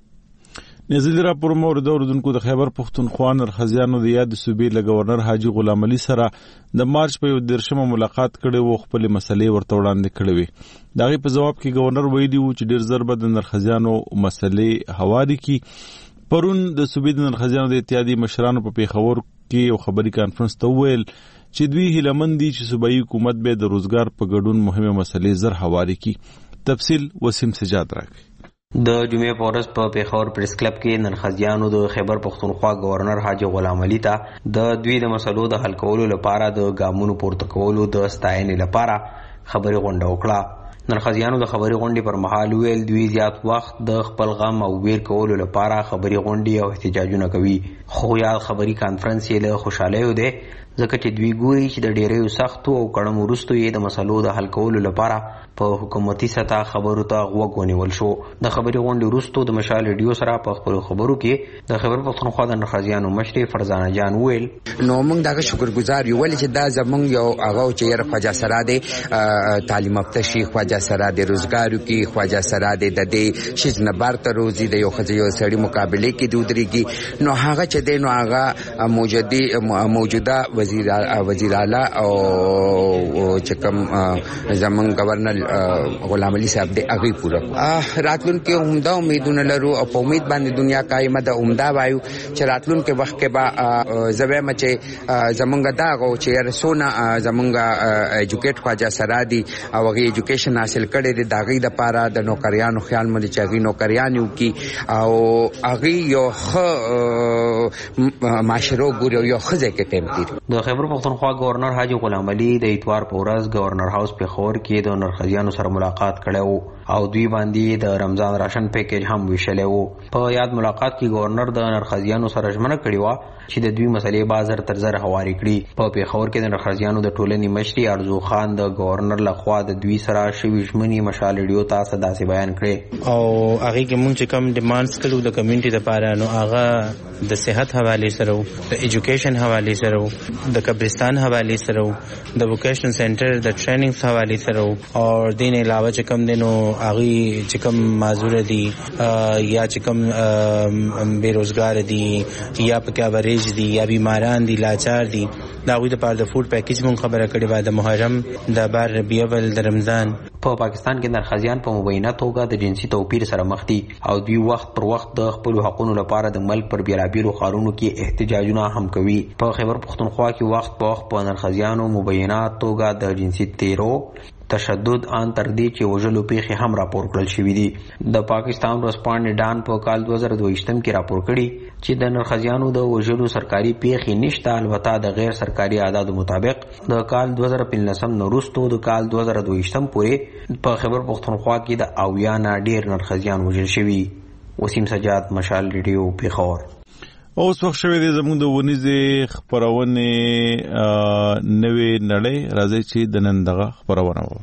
Speaker 1: نزلی راپور مورد اوردونکو د خیبر پختونخوا نرخزیانو د یاد صوبې له گورنر حاجی غلام علي سره د مارچ په 13 ملاقات کړي وو خپل مسلې ورته وړاندې کړي وي. دغه په جواب کې گورنر ویلي وو چې ډیر ضرب د نرخزیانو مسلې هواري کی. پرون د صوبې د نرخزیانو د اتحادیې مشرانو په پیښور کې یو خبري کانفرنس ته ویل چې دوی هیلمن دي چې صوبایي حکومت به د روزګار په ګډون مهمه مسلې زر هواري کی. تفصیل وسیم سجاد راکړي.
Speaker 12: د جمعې په ورځ په پیښور پریس کلب کې نرخزیانو د خیبر پختونخوا گورنر حاجی غلام علي ته د دوی د مسلو د حل کولو لپاره د ګامونو پورته کولو د ستاینې لپاره خبري غونډه وکړه. نرخزیانو د خبري غونډې پر مهال ویل دوی زیات وخت د خپل غم او ویر کولو لپاره خبري غونډې او احتجاجونه کوي. خو یا خبري کانفرنس یې له خوشاله دی ځکه چې دوی ګوري چې د ډیرو سختو او کړم وروستو یې د مسلو د حل کولو لپاره په حکومتي سطح خبرو ته غوږ ونیول شو. د خبري غونډې وروستو د مشال ریډیو سره په خپل خبرو کې د خیبر پختونخوا د نرخزیانو مشر فرزانه جان ویل
Speaker 13: نو موږ دغه شکرګزار یو ولې چې دا زمونږ یو هغه چې یې خواجه سره دی تعلیم یافته شي خواجه سره د روزګارو کې خواجه سره د دې شیز نه بارته روزي د یو خځې یو سړي مقابله کې دودريږي نو هغه چې دی نو هغه موجوده وزیر اعلی او چې کوم زمون گورنر غلام علي صاحب دې هغه پوره راتلونکي عمده امیدونه لرو او په امید باندې دنیا قائمه ده عمده وایو چې راتلونکي وخت کې با زویم چې زمونږ داغو چې رسونه زمونږ ایجوکیټ خواجه سره دي او هغه ایجوکیشن حاصل کړي دي داغي د پاره د نوکریانو خیال مې چې هغه نوکریان یو کی او هغه یو معاشرو ګوري یو خزه کې ټیم تیر.
Speaker 12: د خیبر پختونخوا گورنر حاجی غلام علي د اتوار په ورځ گورنر هاوس پیښور کې د نرخزیانو سره ملاقات کړو او دوی باندې د رمضان راشن پیکیج هم ویشلې وو. په یاد ملاقات کې گورنر د نرخزیانو سره ژمنه کړې و چې د دوی مسلې بازار تر زر هواري کړي. په پیښور کې د نرخزیانو د ټولنې مشري ارزو خان د گورنر لخوا د دوی سره شوي ژمنې مشال ریډیو ته صداسي بیان کړي
Speaker 14: او هغه کې مونږ چې کوم ډیمانډز کړو د کمیونټي لپاره نو هغه د صحت حواله سره د ایجوکیشن حواله سره د قبرستان حواله سره د ووکیشنل سنټر د ټریننګ حواله سره او دین علاوه چې کوم دینو هغه چې کوم معذور دي یا چې کوم بیروزګار دي یا پکې اوریج دي یا بیماران دي لاچار دي دا غوې د پاره د فود پیکیج مون خبره کړې و د محرم د بار ربیع اول د رمضان.
Speaker 12: په پاکستان کې نرخزیان په مبینه توګه د جنسي توپیر سره مخ دي او دوی وخت پر وخت د خپل حقوقو لپاره د ملک پر بیلابیلو ښارونو کې احتجاجونه هم کوي. په خیبر پختونخوا کې وخت په وخت په نرخزیانو مبینه توګه د جنسي تیرو تشدد ان تر دې چې وژلو پیښې هم راپور کړل شوې دي. د پاکستان ورځپاڼې ډان په کال 2022 کې راپور کړی چې د نرخزیانو د وژلو سرکاري پیښې نشته، البته د غیر سرکاري اعدادو مطابق د کال 2015 نه وروسته د کال 2022 پورې په خیبر پختونخوا کې د 80 نه ډیر نرخزیان وژل شوي. وسیم سجاد، مشال ریډیو، پیښور.
Speaker 1: اوس وخت شوی دی زموږ د ونیزې خپرونې نوې نړۍ. راځي چې د نن دغه خپرونه وو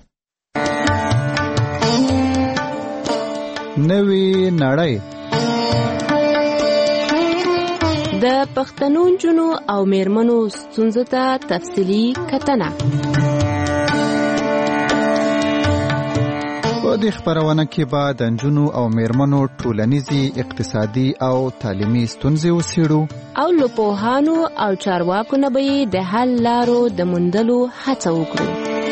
Speaker 5: نوې نړۍ
Speaker 10: د پښتنو نجونو او میرمنو ستونزو ته تفصیلي کتنه.
Speaker 5: په دې خبرونه کې به د نجونو او میرمنو ټولنیزي، اقتصادي او تعلیمي ستونزې وڅېړو
Speaker 10: او له پوهانو او چارواکو نه به د حل لارو د موندلو هڅه وکړو.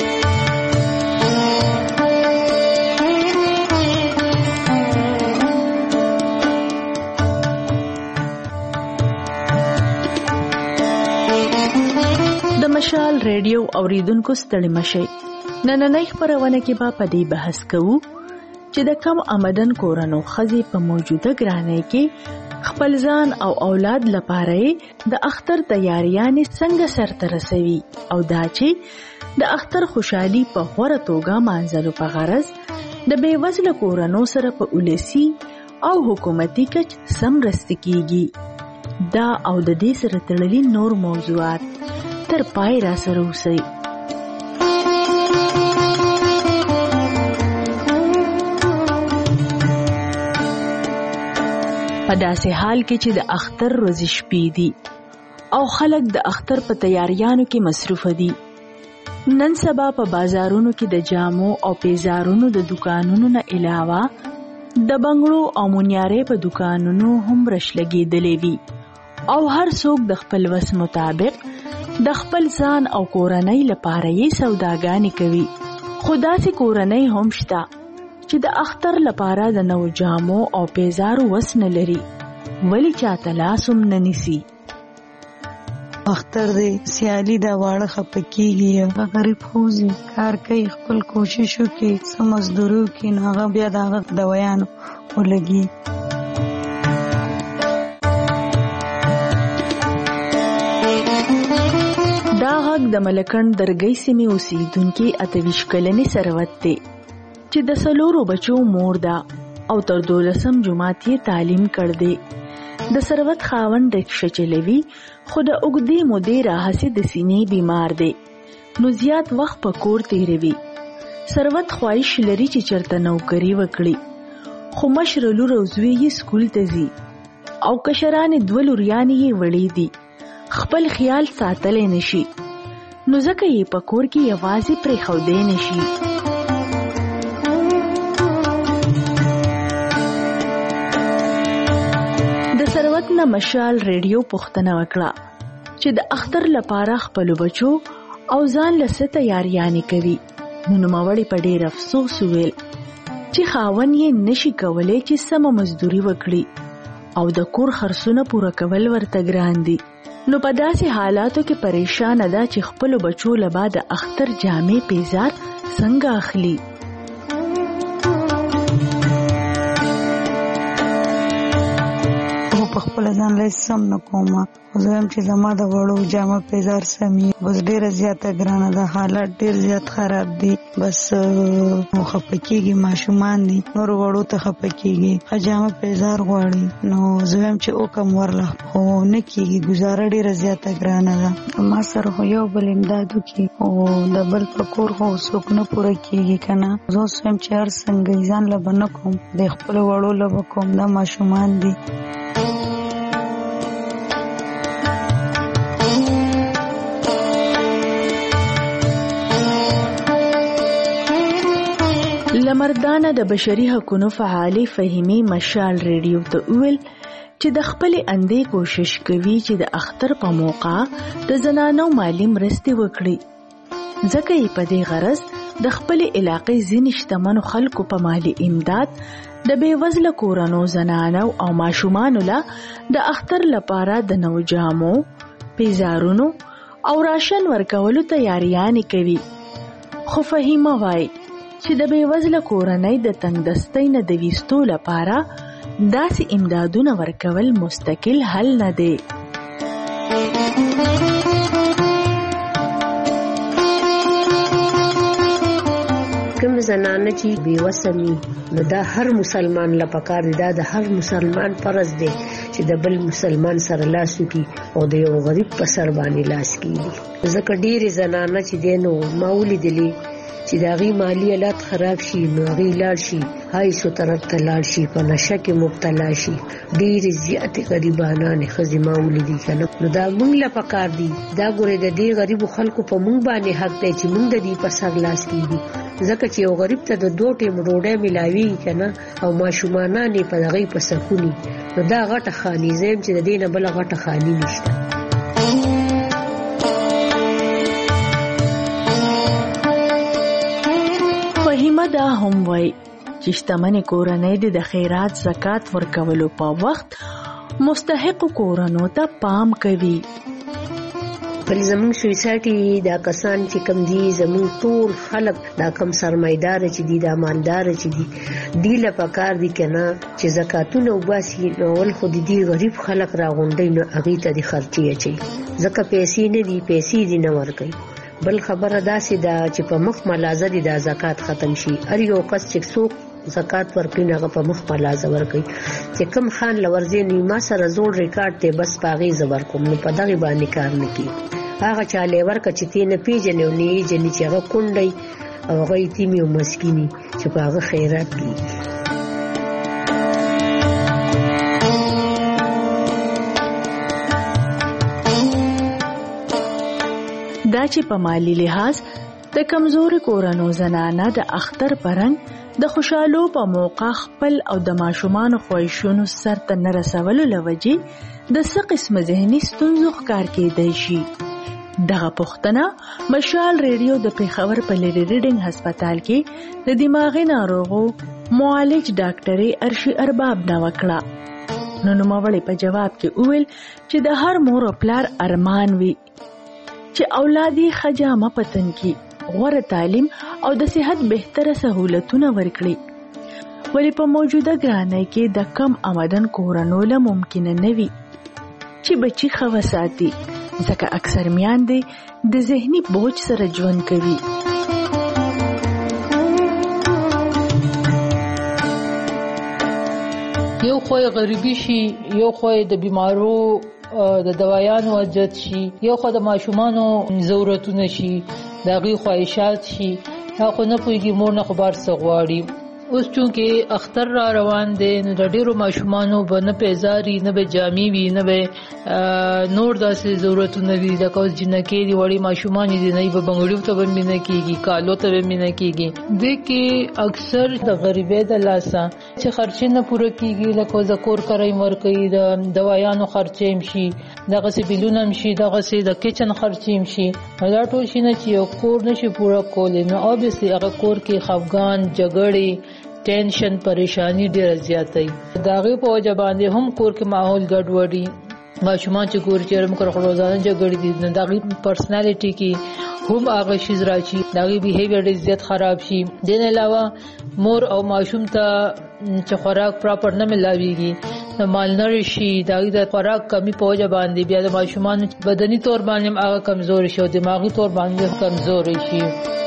Speaker 19: د مشال ریډیو اوریدونکو ستړي مشئ. نننۍ خبرونه کې به په دې بحث کوو چې د کم آمدن کورنو ښځې په موجوده ګرانۍ کې خپل ځان او اولاد لپاره د اختر تیاریانې څنګه سرته رسوي او دا چې د اختر خوشحالي په غوره توګه مانځلو په غرض د بېوزله کورنو سره په ولسي او حکومتي کچ سم مرسته کیږي. دا او د دې سره تړلي نور موضوعات تر پای را سره اوسئ. په داسې حال کې چې د اختر ورځې شپې دي او خلک د اختر په تیاریانو کې مصروف دي، نن سبا په بازارونو کې د جامو او پیزارونو د دکانونو نه علاوه د بنگړو او مونیارې په دکانونو هم رش لګېدلې وي او هر څوک د خپل وس مطابق د خپل ځان او کورنۍ لپاره یې سوداګانې کوي. خو داسې کورنۍ هم شته چې د اختر لپاره د نو جامو او پیزارو وس نه لري، ولی چاته لاس هم نه نیسي.
Speaker 15: اختر دی سیالي دا واړه خپکیږي، غریب خوځي کار کوي، خپل کوشش وکړي، څه مزدوري وکړي، نو هغه بیا د هغه دویانو ولګي.
Speaker 19: دا غږ د ملکن درګۍ سیمې اوسیدونکي 28 کلنې ثروت دی چې د 4 بچو مور ده او تر 12 جماعت یې تعلیم کړ دی. د ثروت خاوند رکشه چلوي خو د اوږدې مودې راهیسې د سینې بیمار دی، نو زیات وخت په کور تیروي. ثروت خواهش لري چې چرته نوکري وکړي، خو مشر لور او زوی یې سکول ته ځي او کشرانې 2 لوریانې یې وړې دي، خپل خیال ساتلی نشي، نو ځکه یې په کور کې یوازې پرېښودی نشي. ثروت نه مشال ریډیو پوښتنه وکړه چې د اختر لپاره خپل بچو او ځان له څه تیاریانې کوي. نو نوموړی په ډېر افسوس وویل چې خاوند یې نشي کولی چې سمه مزدوري وکړي او د کور خرڅونه پوره کول ورته ګران دي. نو په داسې حالاتو کې پریشانه ده چې خپل بچو له بعد اختر جامې پیزار څنګه اخلي.
Speaker 15: په خپل ځان له سم نه کومه، زه هم چې زما د وړو جامه پیزار سمي بس ډیره زیاته ګرانه ده، حالات ډیر زیات خراب دي، بس خپکیږي، ماشومان دي نور وړو ته خپکیږي، جامه پیزار غواړي، نو زه هم چې وکم ورله خو نه کیږي، گزاره ډیره زیاته ګرانه ده. ما سره خو یو بل امدادو کې او د بل په کور خو څوک نه پوره کیږي کنه، زه هم چې هر څنګه ځان له بنه کوم د خپل وړو له کوم دا ماشومان دي.
Speaker 19: لمردانه د بشري حقوقو فعالې فهیمي مشال ریډیو ته ویل چې د خپل اندې کوشش کوي چې د اختر په موقع د زنانو مالی مرستې وکړي، ځکه یې په دې غرض د خپل علاقې ځینې شتمنو خلکو په مالی امداد د بېوزله کورنو زنانو او ماشومانو له د اختر لپاره د نوو جامو، پیزارونو او راشن ورکولو تیاریانې کوي. خو فهیمه وایي چې د بېوزله کورنۍ د تنګدستۍ نه د ویستو لپاره داسې امدادونه ورکول مستقل حل نه دی.
Speaker 16: کوم زنانه چې بېوسه وي نو دا هر مسلمان له پکار دی، دا د هر مسلمان فرض دی چې د بل مسلمان سره لاس وکړي او د یو غریب په سر باندې لاس کېږي. ځکه ډېرې زنانه چې دی نو ما ولیدلې چې د هغې مالي حالات خراب شي نو هغې لاړ شي هایسو طرف ته لاړ شي، په نشه کې مبتلا شي. ډېرې زیاتې غریبانانې ښځې ما ولیدي که نه، نو دا موږ له پکار دي دا ګورې د دې غریبو خلکو په موږ باندې حق دی چې موږ د دې په سر لاس کېږي، ځکه چې یو غریب ته د 2 ټیم ډوډۍ ملاویږي که نه او ماشومانان یې په هغې په سکوني، نو دا غټه خاني زیم چې د دې نه بله غټه خاني نشته.
Speaker 19: فهیمه دا هم وایي چې شتمنې کورنۍ د خیرات زکات ورکولو په وخت مستحق کورنو ته پام کوي.
Speaker 16: بل زموږ سوسایټي دا کسان چې کم دي زموږ ټول خلک دا کم سرمایدار چې دي دا مالدار چې دي دی له پکار دي که نه چې زکاتونه وباسي نو ول خو دي غریب خلک راغونډي نو هغې ته د خرچې اچوي، ځکه پیسې نه دي، پیسې دي نه ورکوي. بل خبره داسې ده چې په مخ ملازه دي دا زکات ختم شي، هر یو کس چې څوک زکات ورکوي هغه په مخ ملازه ورکوي چې کم خان لورځي نو ما سره زوړ ریکارډ دی بس په هغې زه ورکوم، نو په دغې باندې کار نه کوي. هغه چاله ورکه چې تی نه پیژنې او نه یې جنې چې هغه کونډی او هغه یتیمې او مسکینې چې په هغه خیرات کېږي.
Speaker 19: دا چې په مالی لحاظ د کمزوري کورنو زنانه د اختر پرنګ د خوشحالو په موقع خپل او د ماشومانو خواهشونو سرته نه رسولو له وجې د څه قسمه ذهني ستونزو ښکار کېدی شي. دغه پوښتنه مشال ریډیو د پېښور په لیډي ریډینګ هسپتال کې د دماغي ناروغو معالج ډاکټرې ارشي ارباب نه وکړه. نو نوموړې په جواب کې وویل چې د هر مور او پلار ارمان وي چې اولاد یې ښه جامه پتن کړي، غوره تعلیم او د صحت بهتره سهولتونه ورکړي، ولې په موجوده ګرانۍ کې د کم آمدن کورنو له ممکنه نه وي چې بچي ښه وساتي، ځکه اکثر میندې د ذهني بوج سره ژوند کوي.
Speaker 17: یو خو غریبي شي، یو خو د بیمارو د دوايانو اجت شي، یو خو د ماشومانو ضرورتونه شي، د هغې خواهشات شي، خو نه پوهېږي مور نه خو بار څه غواړي. اوس چونکې اختر را روان دی نو د ډېرو ماشومانو به نه پیزاري نه به جامې وي نه به نور داسې ضرورتونه وي، لکه اوس جنکۍ دي وړې ماشومان دي نه به بنګړیو ته به مینه کېږي، کالو ته به مینه کېږي. دې کې اکثر د غریبۍ د لاسه چې خرچې نه پوره کېږي، لکه د کور کرایه ورکوي، د دوایانو خرچې هم شي، دغسې بیلونه هم شي، دغسې د کچن خرچې هم شي. دا ټول شیونه چې یو کور نشي پوره کولی نو اوبیسلی هغه کور کې خفګان، جګړې، ټینشن، پریشانی ډیره زیاته وي. د هغې په وجه باندې هم کور کې ماحول ګډوډي، ماشومان چې ګوري چې موږ روزانه جګړې دي نو د هغې پرسنالټي کې هم هغه شیز راشي، د هغې بیهیویر ډېر زیات خراب شي. دې نه علاوه مور او ماشوم ته چې خوراک پراپر نه ملاویږي، مالنری شي، د هغې د خوراک کمی په وجه باندې بیا د ماشومانو بدني طور باندې هم هغه کمزوري شي او دماغي طور باندې کمزوري شي.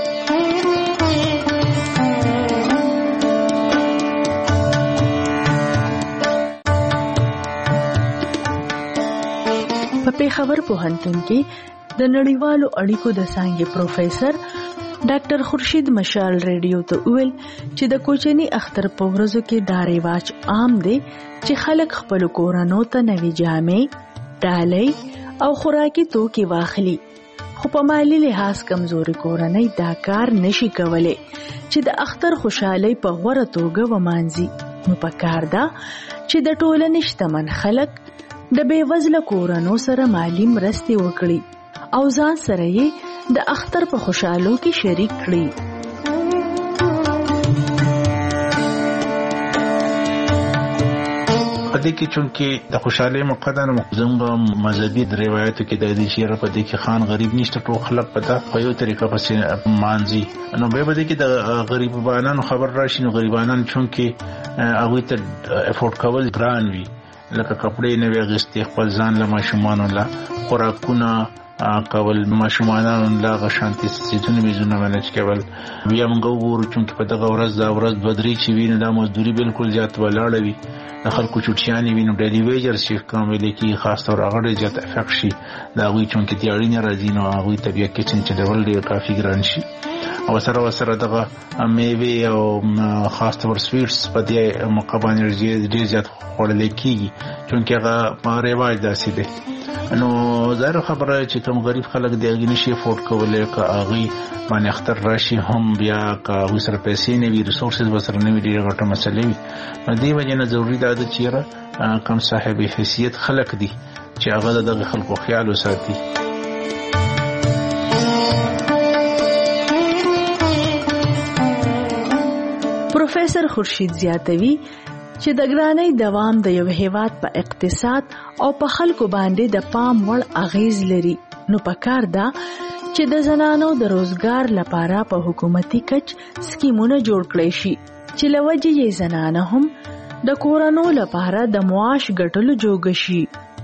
Speaker 19: په پېښور پوهنتون کې د نړیوالو اړیکو د څانګې پروفیسر ډاکټر خورشید مشال ریډیو ته وویل چې د کوچني اختر په ورځو کې دا رواج عام دی چې خلک خپل کورونو ته نوې جامې، ډالۍ او خوراکي توکي واخلي، خو په مالی لحاظ کمزوري کورنۍ دا کار نشي کولای چې د اختر خوشحالي په غوره توګه ومانځي. نو پکار ده چې د ټولنې شتمن خلک د بېوزله کورنو سره مالی مرستې وکړي او ځان سره یې د اختر په خوشحالو کې شریک کړي.
Speaker 18: پدې کې چونکې د خوشحالي مقدر زموږ مذهبي روایتو کې د دې شعر په دې کې خان غریب نشته ټول خلک پتا په یو طریقه پسې مانځي. نو به بده کې د غریبانو خبر راشي. نو غریبانو چونکې هغه ته افورد کول ګران وي، لکه کپڑے نه وغستې خپل ځان له ماشومانو لا خوراکونه کول، ماشومانو لا غشانتي سيزونه میزونه منځ کول. بیا موږ وګورو چې په دغه ورځ دا ورځ بدري چې ویني دا مزدوري بالکل زیات ولاړ وي، د خلکو چټیانې وینو ډیلی ویجر شي کومې کې خاص تور هغه زیات افیکټ شي دا وی چې تیاری نه راځي. نو هغه طبيعت کې چې ډول ډیر کافي ګران شي او سره دغه میوه او خاص تور سویټس په دې موقع باندې ډیر زیات خوړل کیږي چې هغه په رواج داسې دي. نو زه خبره چې کوم غریب خلک دی هغه نشي افورد کولای که هغه باندې اختر راشي هم بیا که هغه سره پیسې نه وي ریسورسز وسره نه وي ډیره غټه مسله وي. نو دې وجه نه ضروری ده چې کم صاحب حیثیت خلک دي چې هغه دغه خلکو خیال وساتي.
Speaker 19: پروفیسر خورشید زیاتوي چې د ګرانۍ دوام د یو هیواد په اقتصاد او په خلکو باندې د پام وړ اغیز لري. نو پکار ده چې د زنانو د روزګار لپاره په حکومتي کچ سکیمونه جوړ کړي شي چې لوجه یې زنانه هم د کورونو لپاره د معاش ګټلو جوګ شي.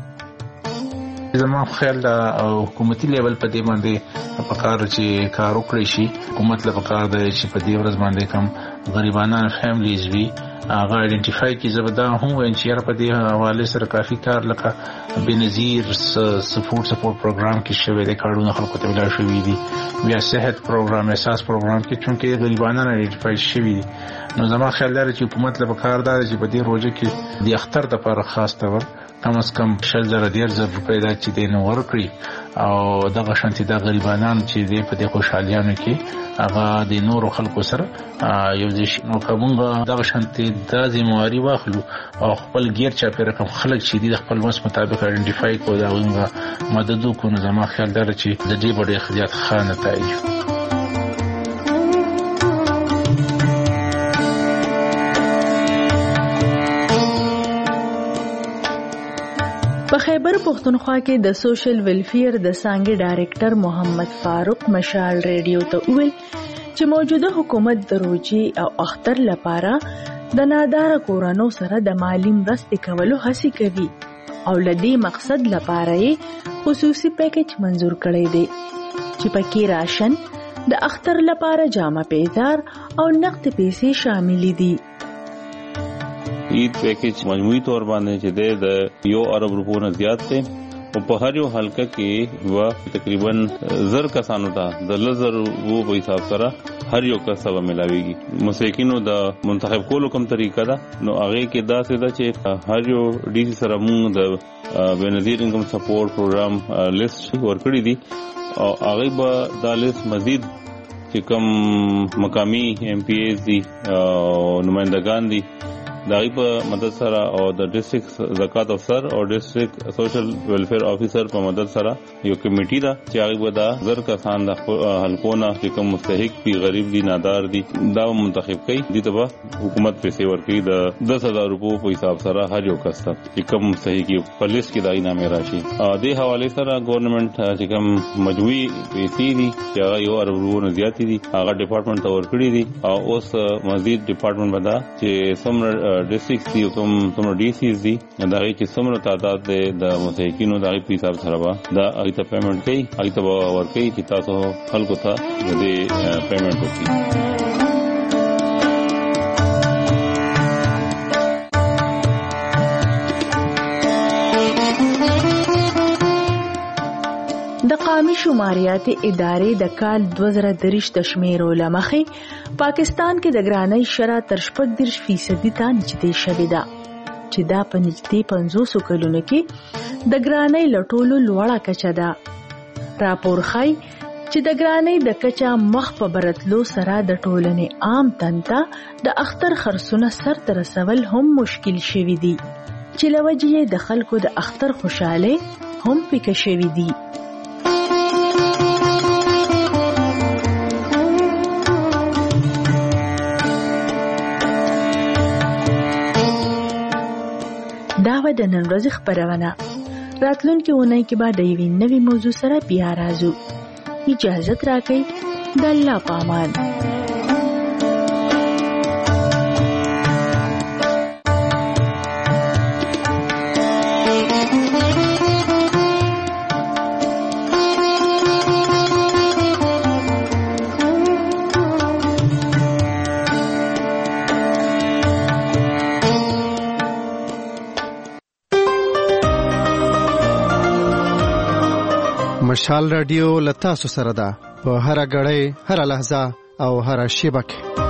Speaker 18: زما خیال دا حکومتي لیول په دې باندې پکار چې کار وکړي شي. حکومت له پکار دی چې په دې ورځ باندې کم غریبانه فیملیز وي هغه آئیډنټیفای کی زبدا هم وین چې په دې حواله سره کافي کار لکه بنظیر سپورټ پروګرام کې شوی د کارونو خلکو ته ویل شوی دي. بیا صحت پروګرام اساس پروګرام کې چونکې غریبانه آئیډنټیفای شوی دي. نو زما خیال دی چې حکومت له پکار دی چې په دې روزه کې د اختر د لپاره خاص تور کم از کم 100,000 روپۍ دا چې دین ورکړي او دغه شانتي د غریبانو چې په دې خوشحالیانو کې هغه د نورو خلکو سره یو ځای نو کومه دغه شانتي د ذمہواری واخلو او خپل غیر چا په رقم خلک چې د خپل وس مطابق آئیډنټیفای کو دا غوږه مدد کو. نو زما خیال دی چې د دې ډېر خدمت خانه تایي.
Speaker 19: په خیبر پختونخوا کې د سوشل ویلفیر د څانګې ډایریکټر محمد فاروق مشال ریډیو ته ویل چې موجوده حکومت د روزي او اختر لپاره د نادار کورانو سره د مالی مرستې کولو هڅه کوي او لدې مقصد لپاره خصوصي پیکیج منزور کړی دی چې پکې راشن د اختر لپاره جامه پیزار او نقد پیسې شامل دي.
Speaker 1: عید پیکیج مجموعي تور باندې چې د 1 ارب روپو نه زیات دی او په هر یو حلقه کې تقریبا 1000 کسانو ته د 1000 روپو په حساب سره هر یو کس به ملاويږي. مساکینو د منتخب کولو کوم طریقه ده نو هغه کې دا څه ده چې هر یو ډي سي سره موږ د بنظیر انکم سپورټ پروګرام لیست ورکړی دي او هغه به دا لیست مزید چې کوم مقامی ایم پی ایز دي او نمائندگان دي دای په مدد سره او د ډیسټریکټ زکات افسر او ډیسټریکټ سوشل ویلفیر افیسر په مدد سره یو کمیټي ده چې هغه ودا زر کسان د حلقونه چې کوم مستحق دي غریب دي نادار دي دا منتخب کوي دي ته حکومت پیسې ورکړي د 10,000 روپو په حساب سره هر یو کس ته چې کوم مستحق یو پولیس کې دای نامه راشي. د حواله سره ګورنمنت چې کوم مجموعي پیسې دي چې هغه 1 ارب روپو نه زیات دي هغه ډپارټمنټ ته ورکړي دي او اوس مزید ډپارټمنټ ودا چې سمره ډیسټریکټ دی کوم ډي سي دي دا چې څومره تعداد د مستحقینو د په حساب سره دا ایته پیمنٹ کوي ایته ورکوي چې تاسو خلکو ته د پیمنٹ وکړي.
Speaker 19: د قومي شماریات ادارې د کال 2023 د شمیرو لمخې پاکستان کې د ګرانۍ شرح تر 14% ته نږدې شوې ده چې دا په نږدې 500 کلونو کې د ګرانۍ لټولو لوړه کچه ده. راپور ښيي چې د ګرانۍ د کچا مخ په برتلو سره د ټولنې عام تنته د اختر خرڅونه سرته رسول هم مشکل شوي دي چې له وجې د خلکو د اختر خوشاله هم پیکه شوي دي. دا و د نن ورځې خبرونه. راتلونکي اونۍ کې به د یوې نوې موضوع سره بیا راځو. اجازت راکئ. د الله په امان.
Speaker 5: مشال رادیو لتا سره ده په هر غړې هر لحظه او هر شیبه کې.